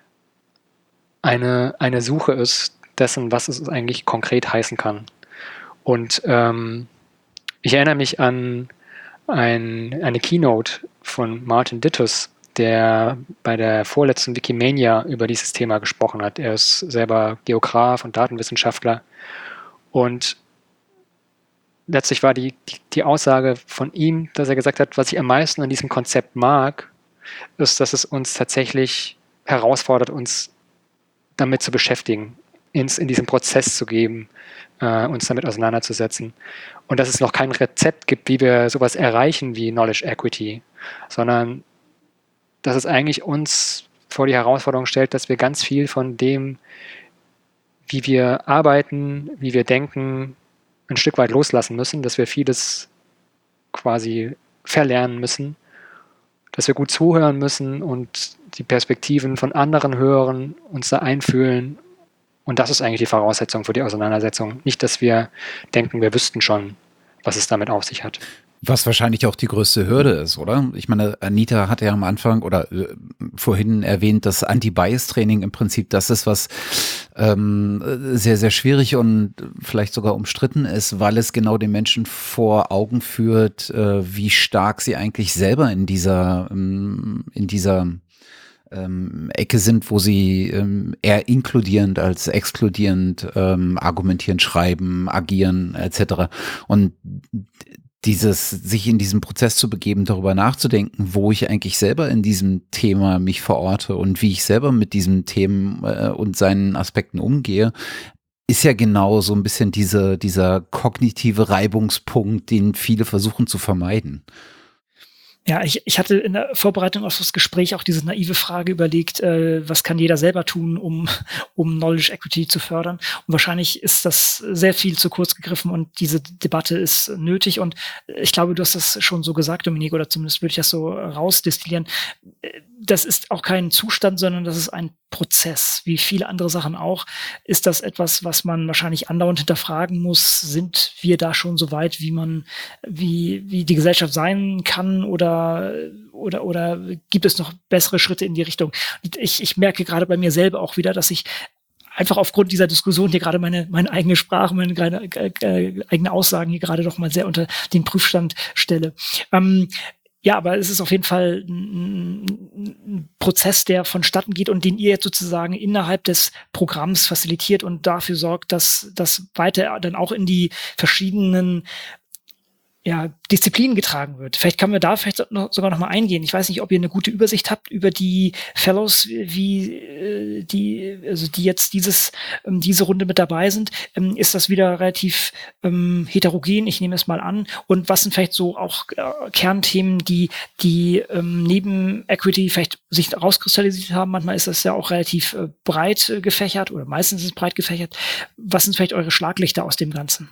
eine, eine Suche ist dessen, was es eigentlich konkret heißen kann. Und ähm, ich erinnere mich an ein, eine Keynote von Martin Dittus, der bei der vorletzten Wikimania über dieses Thema gesprochen hat. Er ist selber Geograf und Datenwissenschaftler und letztlich war die, die, die Aussage von ihm, dass er gesagt hat, was ich am meisten an diesem Konzept mag, ist, dass es uns tatsächlich herausfordert, uns damit zu beschäftigen, ins, in diesen Prozess zu geben, äh, uns damit auseinanderzusetzen. Und dass es noch kein Rezept gibt, wie wir sowas erreichen wie Knowledge Equity, sondern dass es eigentlich uns vor die Herausforderung stellt, dass wir ganz viel von dem, wie wir arbeiten, wie wir denken, ein Stück weit loslassen müssen, dass wir vieles quasi verlernen müssen, dass wir gut zuhören müssen und die Perspektiven von anderen hören, uns da einfühlen. Und das ist eigentlich die Voraussetzung für die Auseinandersetzung. Nicht, dass wir denken, wir wüssten schon, was es damit auf sich hat. Was wahrscheinlich auch die größte Hürde ist, oder? Ich meine, Anita hatte ja am Anfang oder äh, vorhin erwähnt, dass Anti-Bias-Training im Prinzip das ist, was ähm, sehr, sehr schwierig und vielleicht sogar umstritten ist, weil es genau den Menschen vor Augen führt, äh, wie stark sie eigentlich selber in dieser, ähm, in dieser ähm, Ecke sind, wo sie ähm, eher inkludierend als exkludierend ähm, argumentieren, schreiben, agieren et cetera. Und dieses, sich in diesen Prozess zu begeben, darüber nachzudenken, wo ich eigentlich selber in diesem Thema mich verorte und wie ich selber mit diesen Themen äh, und seinen Aspekten umgehe, ist ja genau so ein bisschen diese, dieser kognitive Reibungspunkt, den viele versuchen zu vermeiden. Ja, ich, ich hatte in der Vorbereitung auf das Gespräch auch diese naive Frage überlegt, äh, was kann jeder selber tun, um, um Knowledge Equity zu fördern? Und wahrscheinlich ist das sehr viel zu kurz gegriffen und diese Debatte ist nötig. Und ich glaube, du hast das schon so gesagt, Dominik, oder zumindest würde ich das so rausdestillieren. Das ist auch kein Zustand, sondern das ist ein Prozess. Wie viele andere Sachen auch, ist das etwas, was man wahrscheinlich andauernd hinterfragen muss. Sind wir da schon so weit, wie man, wie, wie die Gesellschaft sein kann, oder, oder, oder gibt es noch bessere Schritte in die Richtung? Und ich, ich merke gerade bei mir selber auch wieder, dass ich einfach aufgrund dieser Diskussion hier gerade meine, meine eigene Sprache, meine äh, äh, eigene Aussagen hier gerade doch mal sehr unter den Prüfstand stelle. Ähm, Ja, aber es ist auf jeden Fall ein, ein Prozess, der vonstatten geht und den ihr jetzt sozusagen innerhalb des Programms facilitiert und dafür sorgt, dass das weiter dann auch in die verschiedenen ja, Disziplinen getragen wird. Vielleicht können wir da vielleicht noch, sogar noch mal eingehen. Ich weiß nicht, ob ihr eine gute Übersicht habt über die Fellows, wie äh, die, also die jetzt dieses ähm, diese Runde mit dabei sind. Ähm, ist das wieder relativ ähm, heterogen? Ich nehme es mal an. Und was sind vielleicht so auch äh, Kernthemen, die die ähm, neben Equity vielleicht sich rauskristallisiert haben? Manchmal ist das ja auch relativ äh, breit äh, gefächert oder meistens ist es breit gefächert. Was sind vielleicht eure Schlaglichter aus dem Ganzen?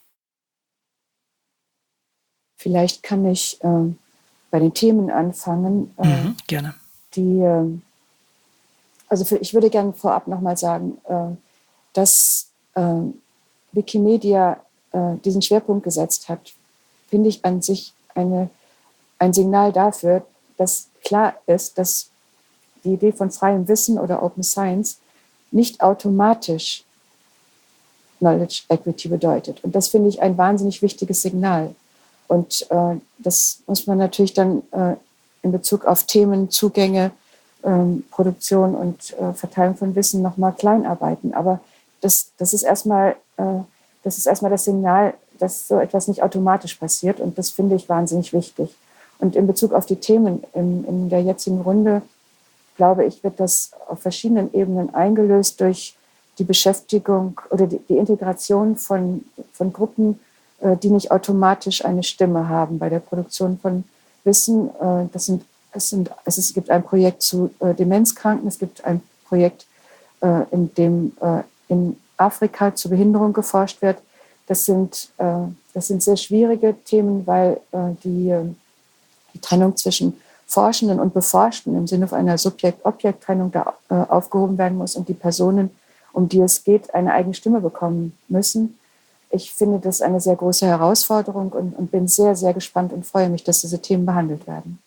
Vielleicht kann ich äh, bei den Themen anfangen. Äh, mhm, gerne. Die, äh, also für, ich würde gerne vorab nochmal sagen, äh, dass äh, Wikimedia äh, diesen Schwerpunkt gesetzt hat, finde ich an sich eine, ein Signal dafür, dass klar ist, dass die Idee von freiem Wissen oder Open Science nicht automatisch Knowledge Equity bedeutet. Und das finde ich ein wahnsinnig wichtiges Signal. Und äh, das muss man natürlich dann äh, in Bezug auf Themen, Zugänge, ähm, Produktion und äh, Verteilung von Wissen nochmal kleinarbeiten. Aber das, das ist erstmal äh, das ist erstmal das Signal, dass so etwas nicht automatisch passiert. Und das finde ich wahnsinnig wichtig. Und in Bezug auf die Themen in, in der jetzigen Runde, glaube ich, wird das auf verschiedenen Ebenen eingelöst durch die Beschäftigung oder die, die Integration von, von Gruppen, die nicht automatisch eine Stimme haben bei der Produktion von Wissen. Das sind, es, sind, es, ist, es gibt ein Projekt zu Demenzkranken, es gibt ein Projekt, in dem in Afrika zur Behinderung geforscht wird. Das sind, das sind sehr schwierige Themen, weil die, die Trennung zwischen Forschenden und Beforschten im Sinne einer Subjekt-Objekt-Trennung da aufgehoben werden muss und die Personen, um die es geht, eine eigene Stimme bekommen müssen. Ich finde das eine sehr große Herausforderung und, und bin sehr, sehr gespannt und freue mich, dass diese Themen behandelt werden.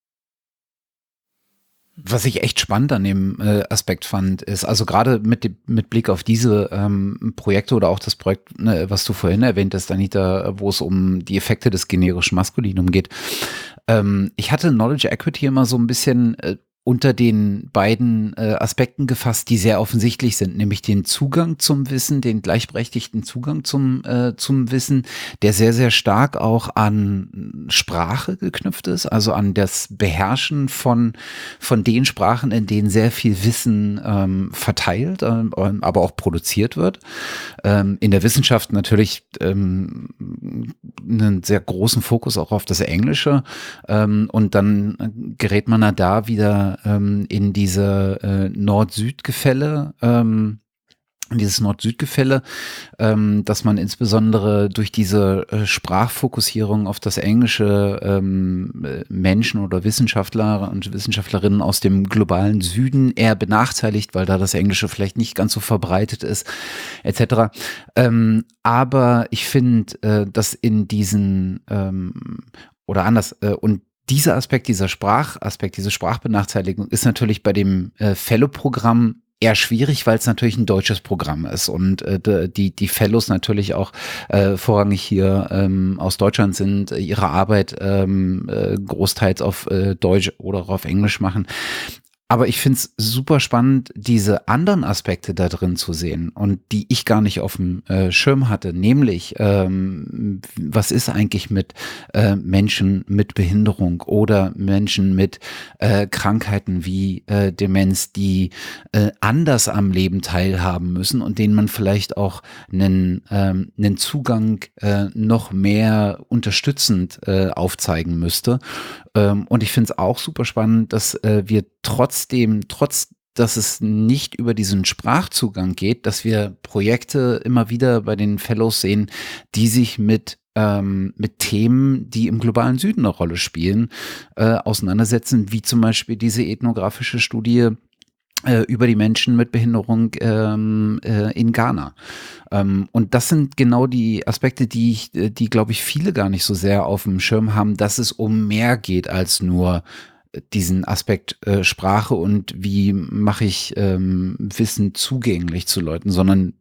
Was ich echt spannend an dem äh, Aspekt fand, ist, also gerade mit, mit Blick auf diese ähm, Projekte oder auch das Projekt, ne, was du vorhin erwähnt hast, Anita, wo es um die Effekte des generischen Maskulinum geht. Ähm, ich hatte Knowledge Equity immer so ein bisschen äh, unter den beiden äh, Aspekten gefasst, die sehr offensichtlich sind, nämlich den Zugang zum Wissen, den gleichberechtigten Zugang zum, äh, zum Wissen, der sehr, sehr stark auch an Sprache geknüpft ist, also an das Beherrschen von, von den Sprachen, in denen sehr viel Wissen ähm, verteilt, äh, aber auch produziert wird. Ähm, in der Wissenschaft natürlich ähm, einen sehr großen Fokus auch auf das Englische ähm, und dann gerät man da wieder in diese äh, Nord-Süd-Gefälle, ähm, dieses Nord-Süd-Gefälle, ähm, dass man insbesondere durch diese äh, Sprachfokussierung auf das Englische ähm, äh, Menschen oder Wissenschaftler und Wissenschaftlerinnen aus dem globalen Süden eher benachteiligt, weil da das Englische vielleicht nicht ganz so verbreitet ist, et cetera. Ähm, aber ich finde, äh, dass in diesen ähm, oder anders äh, und dieser Aspekt, dieser Sprachaspekt, diese Sprachbenachteiligung ist natürlich bei dem äh, Fellow-Programm eher schwierig, weil es natürlich ein deutsches Programm ist und äh, die die Fellows natürlich auch äh, vorrangig hier ähm, aus Deutschland sind, äh, ihre Arbeit ähm, äh, großteils auf äh, Deutsch oder auf Englisch machen. Aber ich finde es super spannend, diese anderen Aspekte da drin zu sehen und die ich gar nicht auf dem äh, Schirm hatte, nämlich ähm, was ist eigentlich mit äh, Menschen mit Behinderung oder Menschen mit äh, Krankheiten wie äh, Demenz, die äh, anders am Leben teilhaben müssen und denen man vielleicht auch einen, ähm, einen Zugang äh, noch mehr unterstützend äh, aufzeigen müsste. Ähm, und ich finde es auch super spannend, dass äh, wir trotzdem, trotz dass es nicht über diesen Sprachzugang geht, dass wir Projekte immer wieder bei den Fellows sehen, die sich mit ähm, mit Themen, die im globalen Süden eine Rolle spielen, äh, auseinandersetzen, wie zum Beispiel diese ethnografische Studie äh, über die Menschen mit Behinderung ähm, äh, in Ghana. Ähm, und das sind genau die Aspekte, die ich, die glaube ich viele gar nicht so sehr auf dem Schirm haben, dass es um mehr geht als nur diesen Aspekt äh, Sprache und wie mache ich ähm, Wissen zugänglich zu Leuten, sondern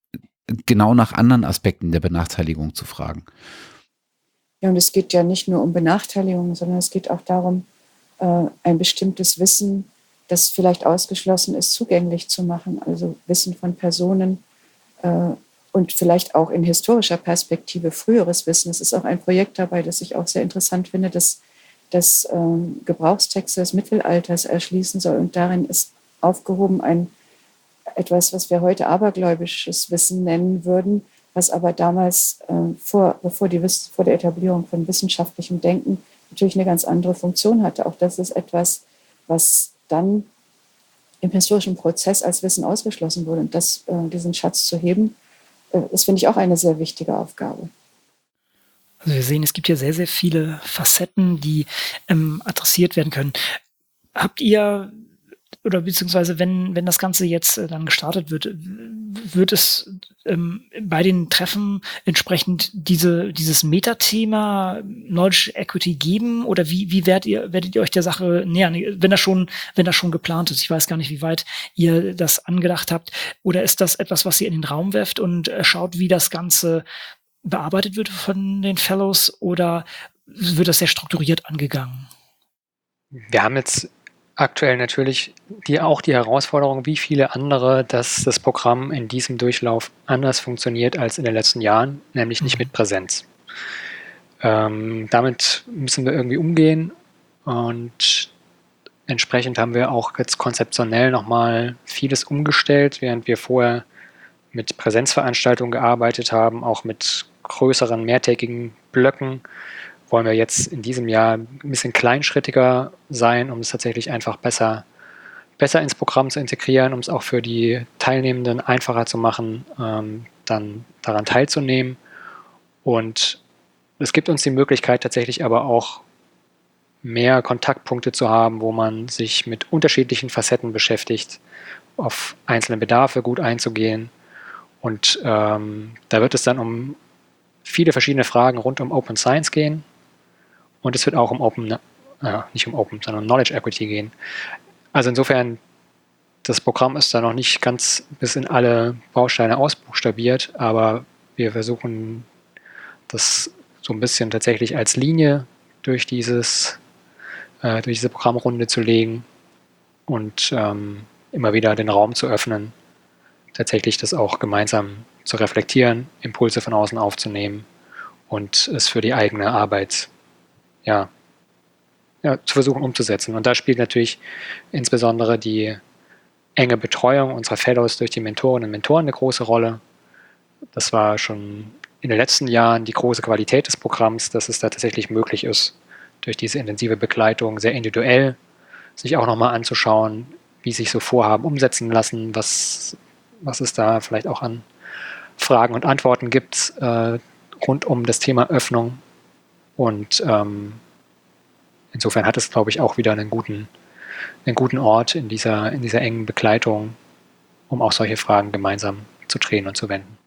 genau nach anderen Aspekten der Benachteiligung zu fragen. Ja, und es geht ja nicht nur um Benachteiligung, sondern es geht auch darum, äh, ein bestimmtes Wissen, das vielleicht ausgeschlossen ist, zugänglich zu machen. Also Wissen von Personen äh, und vielleicht auch in historischer Perspektive früheres Wissen. Es ist auch ein Projekt dabei, das ich auch sehr interessant finde, das, das äh, Gebrauchstexte des Mittelalters erschließen soll. Und darin ist aufgehoben ein etwas, was wir heute abergläubisches Wissen nennen würden, was aber damals, äh, vor, bevor die, vor der Etablierung von wissenschaftlichem Denken, natürlich eine ganz andere Funktion hatte. Auch das ist etwas, was dann im historischen Prozess als Wissen ausgeschlossen wurde. Und das, äh, diesen Schatz zu heben, äh, das finde ich auch eine sehr wichtige Aufgabe. Also wir sehen, es gibt ja sehr, sehr viele Facetten, die ähm, adressiert werden können. Habt ihr, oder beziehungsweise wenn, wenn das Ganze jetzt äh, dann gestartet wird, wird es ähm, bei den Treffen entsprechend diese, dieses Metathema Knowledge Equity geben? Oder wie, wie werdet ihr, werdet ihr euch der Sache nähern, wenn das schon, wenn das schon geplant ist? Ich weiß gar nicht, wie weit ihr das angedacht habt. Oder ist das etwas, was ihr in den Raum werft und äh, schaut, wie das Ganze bearbeitet wird von den Fellows, oder wird das sehr strukturiert angegangen? Wir haben jetzt aktuell natürlich die, auch die Herausforderung, wie viele andere, dass das Programm in diesem Durchlauf anders funktioniert als in den letzten Jahren, nämlich nicht mit Präsenz. Ähm, damit müssen wir irgendwie umgehen und entsprechend haben wir auch jetzt konzeptionell nochmal vieles umgestellt, während wir vorher mit Präsenzveranstaltungen gearbeitet haben, auch mit größeren, mehrtägigen Blöcken, wollen wir jetzt in diesem Jahr ein bisschen kleinschrittiger sein, um es tatsächlich einfach besser, besser ins Programm zu integrieren, um es auch für die Teilnehmenden einfacher zu machen, ähm, dann daran teilzunehmen. Und es gibt uns die Möglichkeit, tatsächlich aber auch mehr Kontaktpunkte zu haben, wo man sich mit unterschiedlichen Facetten beschäftigt, auf einzelne Bedarfe gut einzugehen. Und ähm, da wird es dann um viele verschiedene Fragen rund um Open Science gehen. Und es wird auch um Open, äh, nicht um Open, sondern Knowledge Equity gehen. Also insofern, das Programm ist da noch nicht ganz bis in alle Bausteine ausbuchstabiert, aber wir versuchen das so ein bisschen tatsächlich als Linie durch, dieses, äh, durch diese Programmrunde zu legen und ähm, immer wieder den Raum zu öffnen, tatsächlich das auch gemeinsam zu reflektieren, Impulse von außen aufzunehmen und es für die eigene Arbeit ja, ja, zu versuchen umzusetzen. Und da spielt natürlich insbesondere die enge Betreuung unserer Fellows durch die Mentorinnen und Mentoren eine große Rolle. Das war schon in den letzten Jahren die große Qualität des Programms, dass es da tatsächlich möglich ist, durch diese intensive Begleitung sehr individuell sich auch nochmal anzuschauen, wie sich so Vorhaben umsetzen lassen, was was es da vielleicht auch an Fragen und Antworten gibt äh, rund um das Thema Öffnung. Und ähm, insofern hat es, glaube ich, auch wieder einen guten, einen guten Ort in dieser, in dieser engen Begleitung, um auch solche Fragen gemeinsam zu drehen und zu wenden.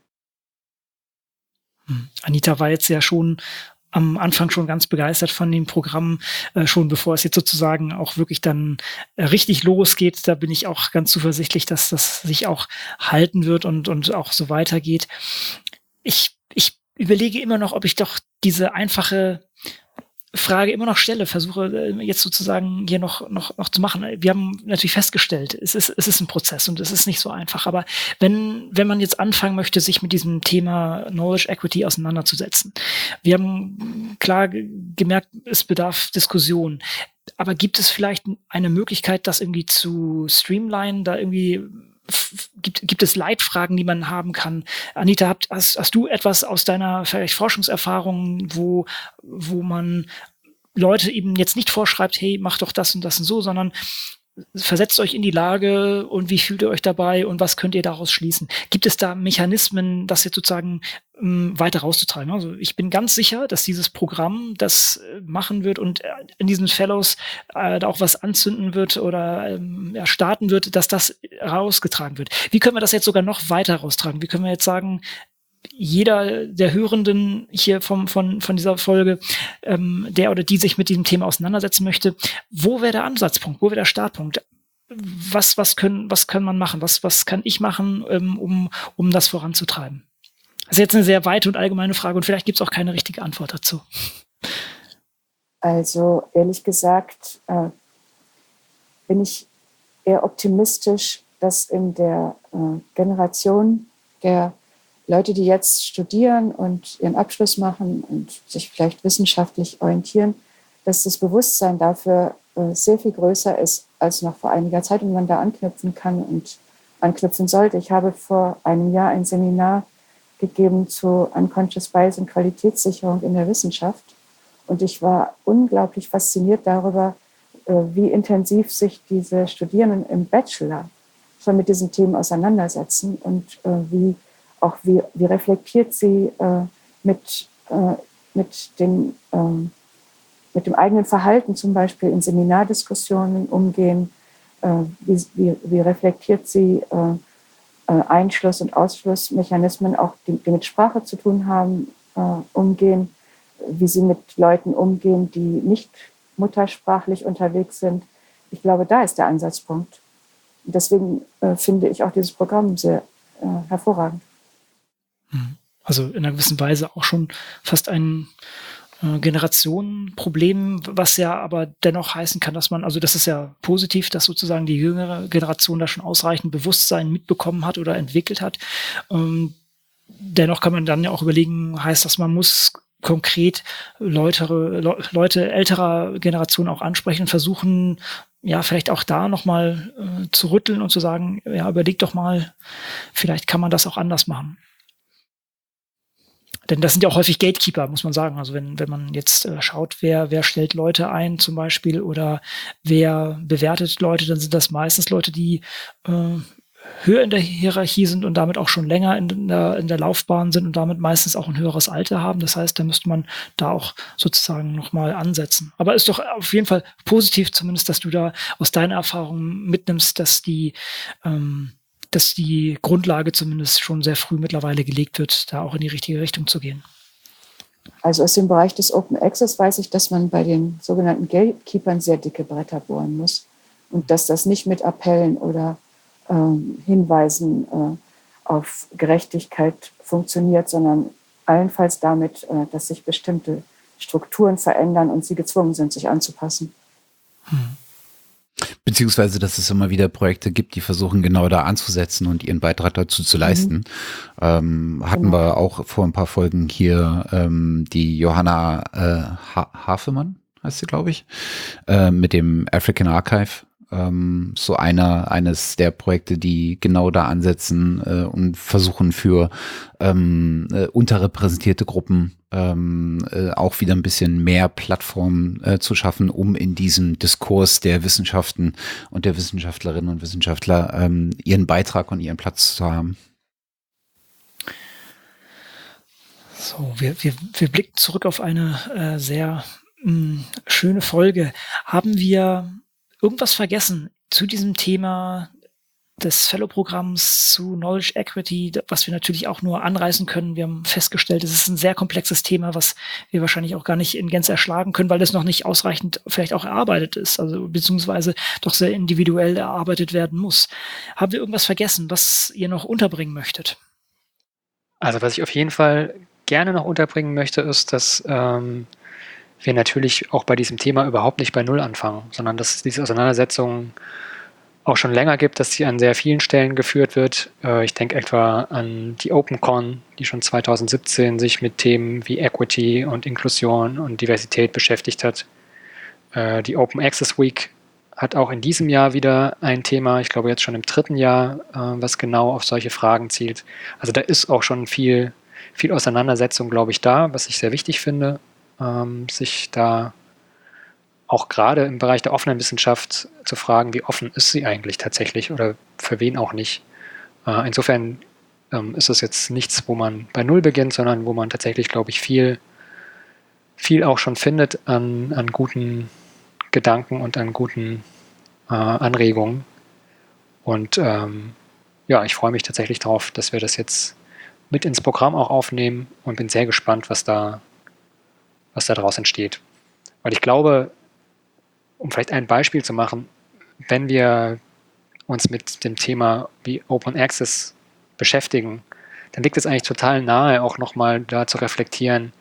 Anita war jetzt ja schon am Anfang schon ganz begeistert von dem Programm, äh, schon bevor es jetzt sozusagen auch wirklich dann äh, richtig losgeht. Da bin ich auch ganz zuversichtlich, dass das sich auch halten wird und, und auch so weitergeht. Ich, ich überlege immer noch, ob ich doch diese einfache Frage immer noch stelle, versuche jetzt sozusagen hier noch, noch, noch zu machen. Wir haben natürlich festgestellt, es ist, es ist ein Prozess und es ist nicht so einfach. Aber wenn, wenn man jetzt anfangen möchte, sich mit diesem Thema Knowledge Equity auseinanderzusetzen, wir haben klar gemerkt, es bedarf Diskussion. Aber gibt es vielleicht eine Möglichkeit, das irgendwie zu streamlinen, da irgendwie Gibt, gibt es Leitfragen, die man haben kann? Anita, habt, hast, hast du etwas aus deiner vielleicht Forschungserfahrung, wo, wo man Leute eben jetzt nicht vorschreibt, hey, mach doch das und das und so, sondern versetzt euch in die Lage und wie fühlt ihr euch dabei und was könnt ihr daraus schließen? Gibt es da Mechanismen, das jetzt sozusagen ähm, weiter rauszutreiben? Also ich bin ganz sicher, dass dieses Programm das äh, machen wird und äh, in diesen Fellows äh, da auch was anzünden wird oder ähm, ja, starten wird, dass das rausgetragen wird. Wie können wir das jetzt sogar noch weiter raustragen? Wie können wir jetzt sagen, jeder der Hörenden hier vom, von, von dieser Folge, ähm, der oder die sich mit diesem Thema auseinandersetzen möchte, wo wäre der Ansatzpunkt, wo wäre der Startpunkt? Was, was können, was kann man machen? Was, was kann ich machen, ähm, um, um das voranzutreiben? Das ist jetzt eine sehr weite und allgemeine Frage und vielleicht gibt es auch keine richtige Antwort dazu. Also ehrlich gesagt äh, bin ich eher optimistisch, dass in der äh, Generation der Leute, die jetzt studieren und ihren Abschluss machen und sich vielleicht wissenschaftlich orientieren, dass das Bewusstsein dafür äh, sehr viel größer ist als noch vor einiger Zeit und man da anknüpfen kann und anknüpfen sollte. Ich habe vor einem Jahr ein Seminar gegeben zu Unconscious Bias und Qualitätssicherung in der Wissenschaft und ich war unglaublich fasziniert darüber, äh, wie intensiv sich diese Studierenden im Bachelor schon mit diesen Themen auseinandersetzen und äh, wie auch wie, wie reflektiert sie äh, mit, äh, mit, dem, ähm, mit dem eigenen Verhalten zum Beispiel in Seminardiskussionen umgehen, äh, wie, wie, wie reflektiert sie äh, äh, Einschluss- und Ausschlussmechanismen, auch die, die mit Sprache zu tun haben, äh, umgehen, wie sie mit Leuten umgehen, die nicht muttersprachlich unterwegs sind. Ich glaube, da ist der Ansatzpunkt. Und deswegen äh, finde ich auch dieses Programm sehr äh, hervorragend. Also in einer gewissen Weise auch schon fast ein äh, Generationenproblem, was ja aber dennoch heißen kann, dass man, also das ist ja positiv, dass sozusagen die jüngere Generation da schon ausreichend Bewusstsein mitbekommen hat oder entwickelt hat. Ähm, dennoch kann man dann ja auch überlegen, heißt das, man muss konkret Leute, Le- Leute älterer Generation auch ansprechen und versuchen, ja, vielleicht auch da nochmal äh, zu rütteln und zu sagen, ja, überleg doch mal, vielleicht kann man das auch anders machen. Denn das sind ja auch häufig Gatekeeper, muss man sagen. Also wenn, wenn man jetzt äh, schaut, wer, wer stellt Leute ein zum Beispiel oder wer bewertet Leute, dann sind das meistens Leute, die äh, höher in der Hierarchie sind und damit auch schon länger in der, in der Laufbahn sind und damit meistens auch ein höheres Alter haben. Das heißt, da müsste man da auch sozusagen nochmal ansetzen. Aber ist doch auf jeden Fall positiv zumindest, dass du da aus deiner Erfahrung mitnimmst, dass die ähm, dass die Grundlage zumindest schon sehr früh mittlerweile gelegt wird, da auch in die richtige Richtung zu gehen. Also aus dem Bereich des Open Access weiß ich, dass man bei den sogenannten Gatekeepern sehr dicke Bretter bohren muss und dass das nicht mit Appellen oder ähm, Hinweisen äh, auf Gerechtigkeit funktioniert, sondern allenfalls damit, äh, dass sich bestimmte Strukturen verändern und sie gezwungen sind, sich anzupassen. Hm. Beziehungsweise, dass es immer wieder Projekte gibt, die versuchen genau da anzusetzen und ihren Beitrag dazu zu leisten. Mhm. Ähm, hatten genau. wir auch vor ein paar Folgen hier ähm, die Johanna äh, ha- Hafemann, heißt sie, glaube ich, äh, mit dem African Archive ähm, so einer eines der Projekte, die genau da ansetzen äh, und versuchen für ähm, äh, unterrepräsentierte Gruppen ähm, äh, auch wieder ein bisschen mehr Plattform äh, zu schaffen, um in diesem Diskurs der Wissenschaften und der Wissenschaftlerinnen und Wissenschaftler ähm, ihren Beitrag und ihren Platz zu haben. So, wir, wir, wir blicken zurück auf eine äh, sehr mh, schöne Folge. Haben wir irgendwas vergessen zu diesem Thema des Fellow-Programms, zu Knowledge Equity, was wir natürlich auch nur anreißen können? Wir haben festgestellt, es ist ein sehr komplexes Thema, was wir wahrscheinlich auch gar nicht in Gänze erschlagen können, weil das noch nicht ausreichend vielleicht auch erarbeitet ist, also beziehungsweise doch sehr individuell erarbeitet werden muss. Haben wir irgendwas vergessen, was ihr noch unterbringen möchtet? Also was ich auf jeden Fall gerne noch unterbringen möchte, ist, dass ähm, wir natürlich auch bei diesem Thema überhaupt nicht bei Null anfangen, sondern dass es diese Auseinandersetzung auch schon länger gibt, dass sie an sehr vielen Stellen geführt wird. Äh, ich denke etwa an die OpenCon, die schon zweitausendsiebzehn sich mit Themen wie Equity und Inklusion und Diversität beschäftigt hat. Äh, die Open Access Week hat auch in diesem Jahr wieder ein Thema, ich glaube jetzt schon im dritten Jahr, äh, was genau auf solche Fragen zielt. Also da ist auch schon viel, viel Auseinandersetzung, glaube ich, da, was ich sehr wichtig finde, ähm, sich da auch gerade im Bereich der offenen Wissenschaft zu fragen, wie offen ist sie eigentlich tatsächlich oder für wen auch nicht. Äh, insofern ähm, ist es jetzt nichts, wo man bei Null beginnt, sondern wo man tatsächlich, glaube ich, viel, viel auch schon findet an, an guten Gedanken und an guten äh, Anregungen. Und ähm, ja, ich freue mich tatsächlich darauf, dass wir das jetzt mit ins Programm auch aufnehmen und bin sehr gespannt, was da, was da daraus entsteht. Weil ich glaube, um vielleicht ein Beispiel zu machen, wenn wir uns mit dem Thema wie Open Access beschäftigen, dann liegt es eigentlich total nahe, auch nochmal da zu reflektieren,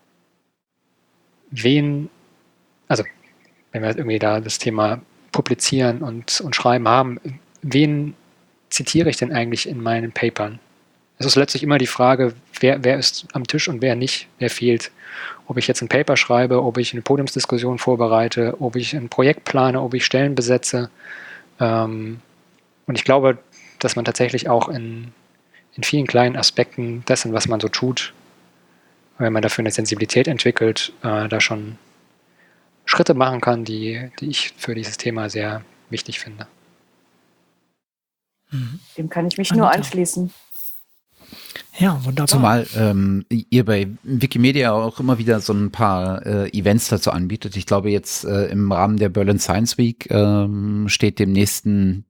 wen, also wenn wir irgendwie da das Thema Publizieren und, und Schreiben haben, wen zitiere ich denn eigentlich in meinen Papern? Es ist letztlich immer die Frage, wer, wer ist am Tisch und wer nicht, wer fehlt. Ob ich jetzt ein Paper schreibe, ob ich eine Podiumsdiskussion vorbereite, ob ich ein Projekt plane, ob ich Stellen besetze. Ähm, und ich glaube, dass man tatsächlich auch in, in vielen kleinen Aspekten dessen, was man so tut, wenn man dafür eine Sensibilität entwickelt, äh, da schon Schritte machen kann, die, die ich für dieses Thema sehr wichtig finde. Dem kann ich mich Anita. nur anschließen. Ja, wunderbar. Zumal ähm, ihr bei Wikimedia auch immer wieder so ein paar äh, Events dazu anbietet. Ich glaube jetzt äh, im Rahmen der Berlin Science Week ähm, steht dem nächsten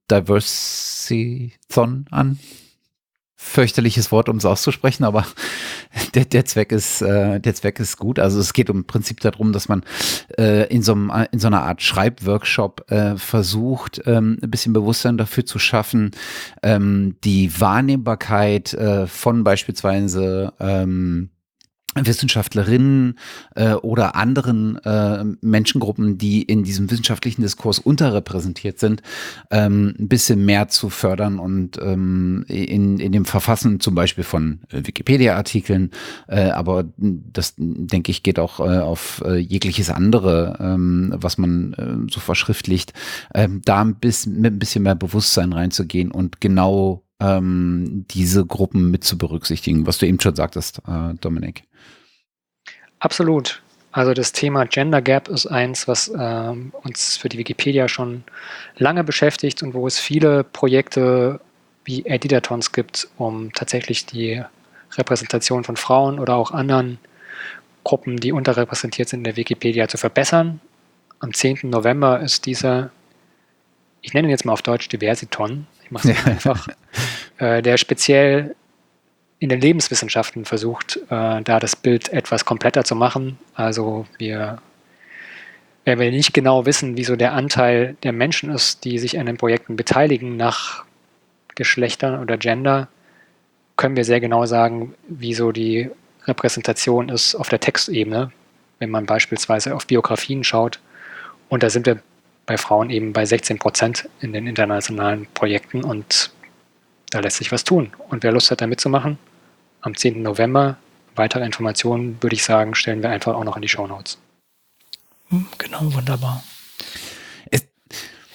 Diversithon an. Fürchterliches Wort, um es auszusprechen, aber der, der Zweck ist äh, der Zweck ist gut. Also es geht im Prinzip darum, dass man äh, in so einem in so einer Art Schreibworkshop äh, versucht, ähm, ein bisschen Bewusstsein dafür zu schaffen, ähm, die Wahrnehmbarkeit äh, von beispielsweise ähm, Wissenschaftlerinnen äh, oder anderen äh, Menschengruppen, die in diesem wissenschaftlichen Diskurs unterrepräsentiert sind, ähm, ein bisschen mehr zu fördern und ähm, in, in dem Verfassen zum Beispiel von äh, Wikipedia-Artikeln, äh, aber das, denke ich, geht auch äh, auf äh, jegliches andere, ähm, was man äh, so verschriftlicht, ähm, da ein bisschen, mit ein bisschen mehr Bewusstsein reinzugehen und genau ähm, diese Gruppen mit zu berücksichtigen, was du eben schon sagtest, äh, Dominik. Absolut. Also das Thema Gender Gap ist eins, was ähm, uns für die Wikipedia schon lange beschäftigt und wo es viele Projekte wie Editatons gibt, um tatsächlich die Repräsentation von Frauen oder auch anderen Gruppen, die unterrepräsentiert sind in der Wikipedia, zu verbessern. Am zehnten November ist dieser, ich nenne ihn jetzt mal auf Deutsch Diversiton, ich mache es einfach, äh, der speziell in den Lebenswissenschaften versucht, äh, da das Bild etwas kompletter zu machen. Also wir, wenn wir nicht genau wissen, wie so der Anteil der Menschen ist, die sich an den Projekten beteiligen nach Geschlechtern oder Gender, können wir sehr genau sagen, wie so die Repräsentation ist auf der Textebene, wenn man beispielsweise auf Biografien schaut. Und da sind wir bei Frauen eben bei sechzehn Prozent in den internationalen Projekten und da lässt sich was tun. Und wer Lust hat, da mitzumachen, am zehnten November, weitere Informationen, würde ich sagen, stellen wir einfach auch noch in die Shownotes. Genau, wunderbar. Es,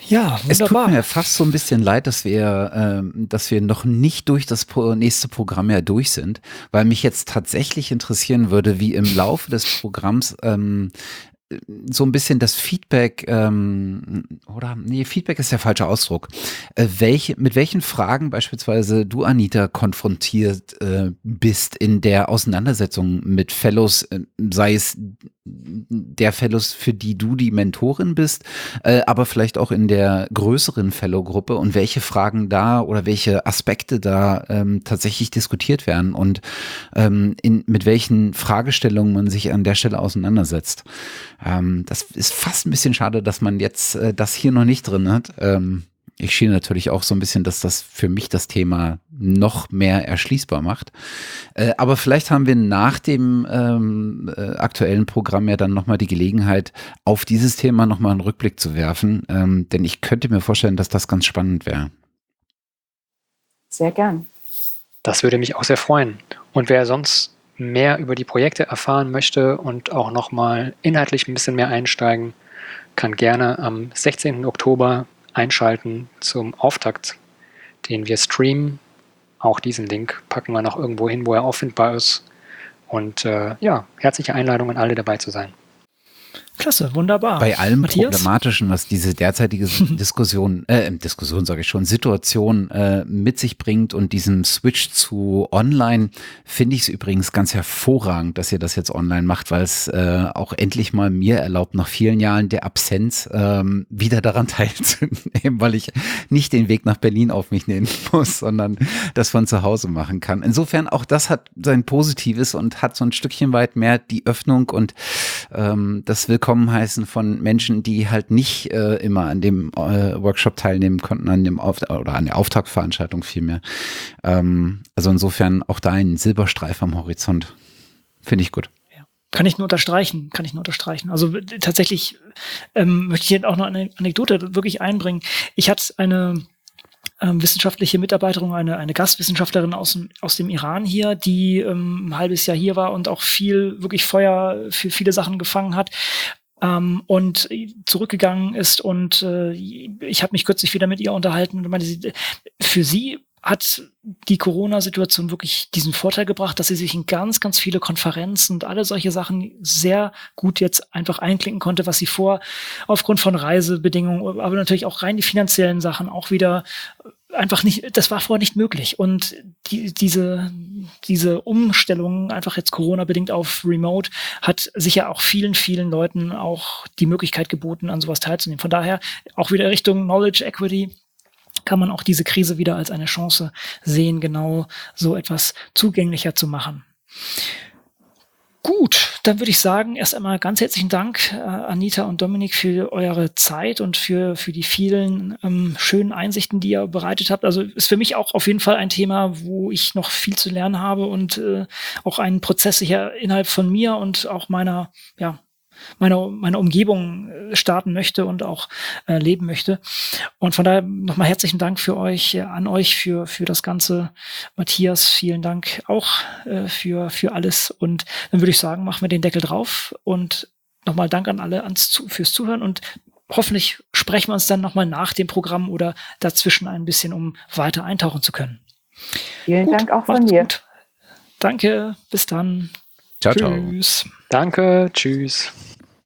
Ja, Es tut wunderbar. mir fast so ein bisschen leid, dass wir, ähm, dass wir noch nicht durch das pro nächste Programm ja durch sind, weil mich jetzt tatsächlich interessieren würde, wie im Laufe des Programms ähm, so ein bisschen das Feedback, ähm, oder nee, Feedback ist der falsche Ausdruck. Äh, welche, mit welchen Fragen beispielsweise du, Anita, konfrontiert äh, bist in der Auseinandersetzung mit Fellows, äh, sei es der Fellows, für die du die Mentorin bist, äh, aber vielleicht auch in der größeren Fellow-Gruppe und welche Fragen da oder welche Aspekte da ähm, tatsächlich diskutiert werden und ähm, in, mit welchen Fragestellungen man sich an der Stelle auseinandersetzt. Ähm, das ist fast ein bisschen schade, dass man jetzt äh, das hier noch nicht drin hat. Ähm, ich schiene natürlich auch so ein bisschen, dass das für mich das Thema noch mehr erschließbar macht. Äh, aber vielleicht haben wir nach dem ähm, äh, aktuellen Programm ja dann nochmal die Gelegenheit, auf dieses Thema nochmal einen Rückblick zu werfen. Ähm, denn ich könnte mir vorstellen, dass das ganz spannend wäre. Sehr gern. Das würde mich auch sehr freuen. Und wer sonst mehr über die Projekte erfahren möchte und auch nochmal inhaltlich ein bisschen mehr einsteigen, kann gerne am sechzehnten Oktober einschalten zum Auftakt, den wir streamen. Auch diesen Link packen wir noch irgendwo hin, wo er auffindbar ist. Und äh, ja, herzliche Einladung an alle, dabei zu sein. Klasse, wunderbar. Bei allem Matthias? Problematischen, was diese derzeitige Diskussion, äh, Diskussion sage ich schon, Situation äh, mit sich bringt und diesem Switch zu online, finde ich es übrigens ganz hervorragend, dass ihr das jetzt online macht, weil es äh, auch endlich mal mir erlaubt, nach vielen Jahren der Absenz ähm, wieder daran teilzunehmen, weil ich nicht den Weg nach Berlin auf mich nehmen muss, sondern das von zu Hause machen kann. Insofern auch das hat sein Positives und hat so ein Stückchen weit mehr die Öffnung und ähm, das Willkommen heißen von Menschen, die halt nicht äh, immer an dem äh, Workshop teilnehmen konnten, an dem Auf oder an der Auftaktveranstaltung vielmehr. Ähm, also insofern auch da ein Silberstreif am Horizont. Finde ich gut. Ja. Kann ich nur unterstreichen, kann ich nur unterstreichen. Also äh, tatsächlich ähm, möchte ich hier auch noch eine Anekdote wirklich einbringen. Ich hatte eine ähm, wissenschaftliche Mitarbeiterin, eine, eine Gastwissenschaftlerin aus dem, aus dem Iran hier, die ähm, ein halbes Jahr hier war und auch viel, wirklich Feuer für viele Sachen gefangen hat. Ähm, und zurückgegangen ist und äh, ich habe mich kürzlich wieder mit ihr unterhalten und meinte, sie, für sie hat die Corona-Situation wirklich diesen Vorteil gebracht, dass sie sich in ganz, ganz viele Konferenzen und alle solche Sachen sehr gut jetzt einfach einklinken konnte, was sie vor aufgrund von Reisebedingungen, aber natürlich auch rein die finanziellen Sachen auch wieder einfach nicht, das war vorher nicht möglich. Und die, diese, diese Umstellung, einfach jetzt Corona-bedingt auf Remote, hat sicher auch vielen, vielen Leuten auch die Möglichkeit geboten, an sowas teilzunehmen. Von daher auch wieder Richtung Knowledge Equity kann man auch diese Krise wieder als eine Chance sehen, genau so etwas zugänglicher zu machen. Gut, dann würde ich sagen, erst einmal ganz herzlichen Dank, äh, Anita und Dominik, für eure Zeit und für, für die vielen ähm, schönen Einsichten, die ihr bereitet habt. Also ist für mich auch auf jeden Fall ein Thema, wo ich noch viel zu lernen habe und äh, auch einen Prozess sicher innerhalb von mir und auch meiner, ja, meiner, meiner Umgebung starten möchte und auch äh, leben möchte. Und von daher nochmal herzlichen Dank für euch, äh, an euch für, für das Ganze. Matthias, vielen Dank auch äh, für, für alles. Und dann würde ich sagen, machen wir den Deckel drauf und nochmal Dank an alle ans, fürs Zuhören und hoffentlich sprechen wir uns dann nochmal nach dem Programm oder dazwischen ein bisschen, um weiter eintauchen zu können. Vielen Gut, Dank auch von macht's mir. gut. Danke, bis dann. Ciao, ciao. Tschüss. Danke, tschüss.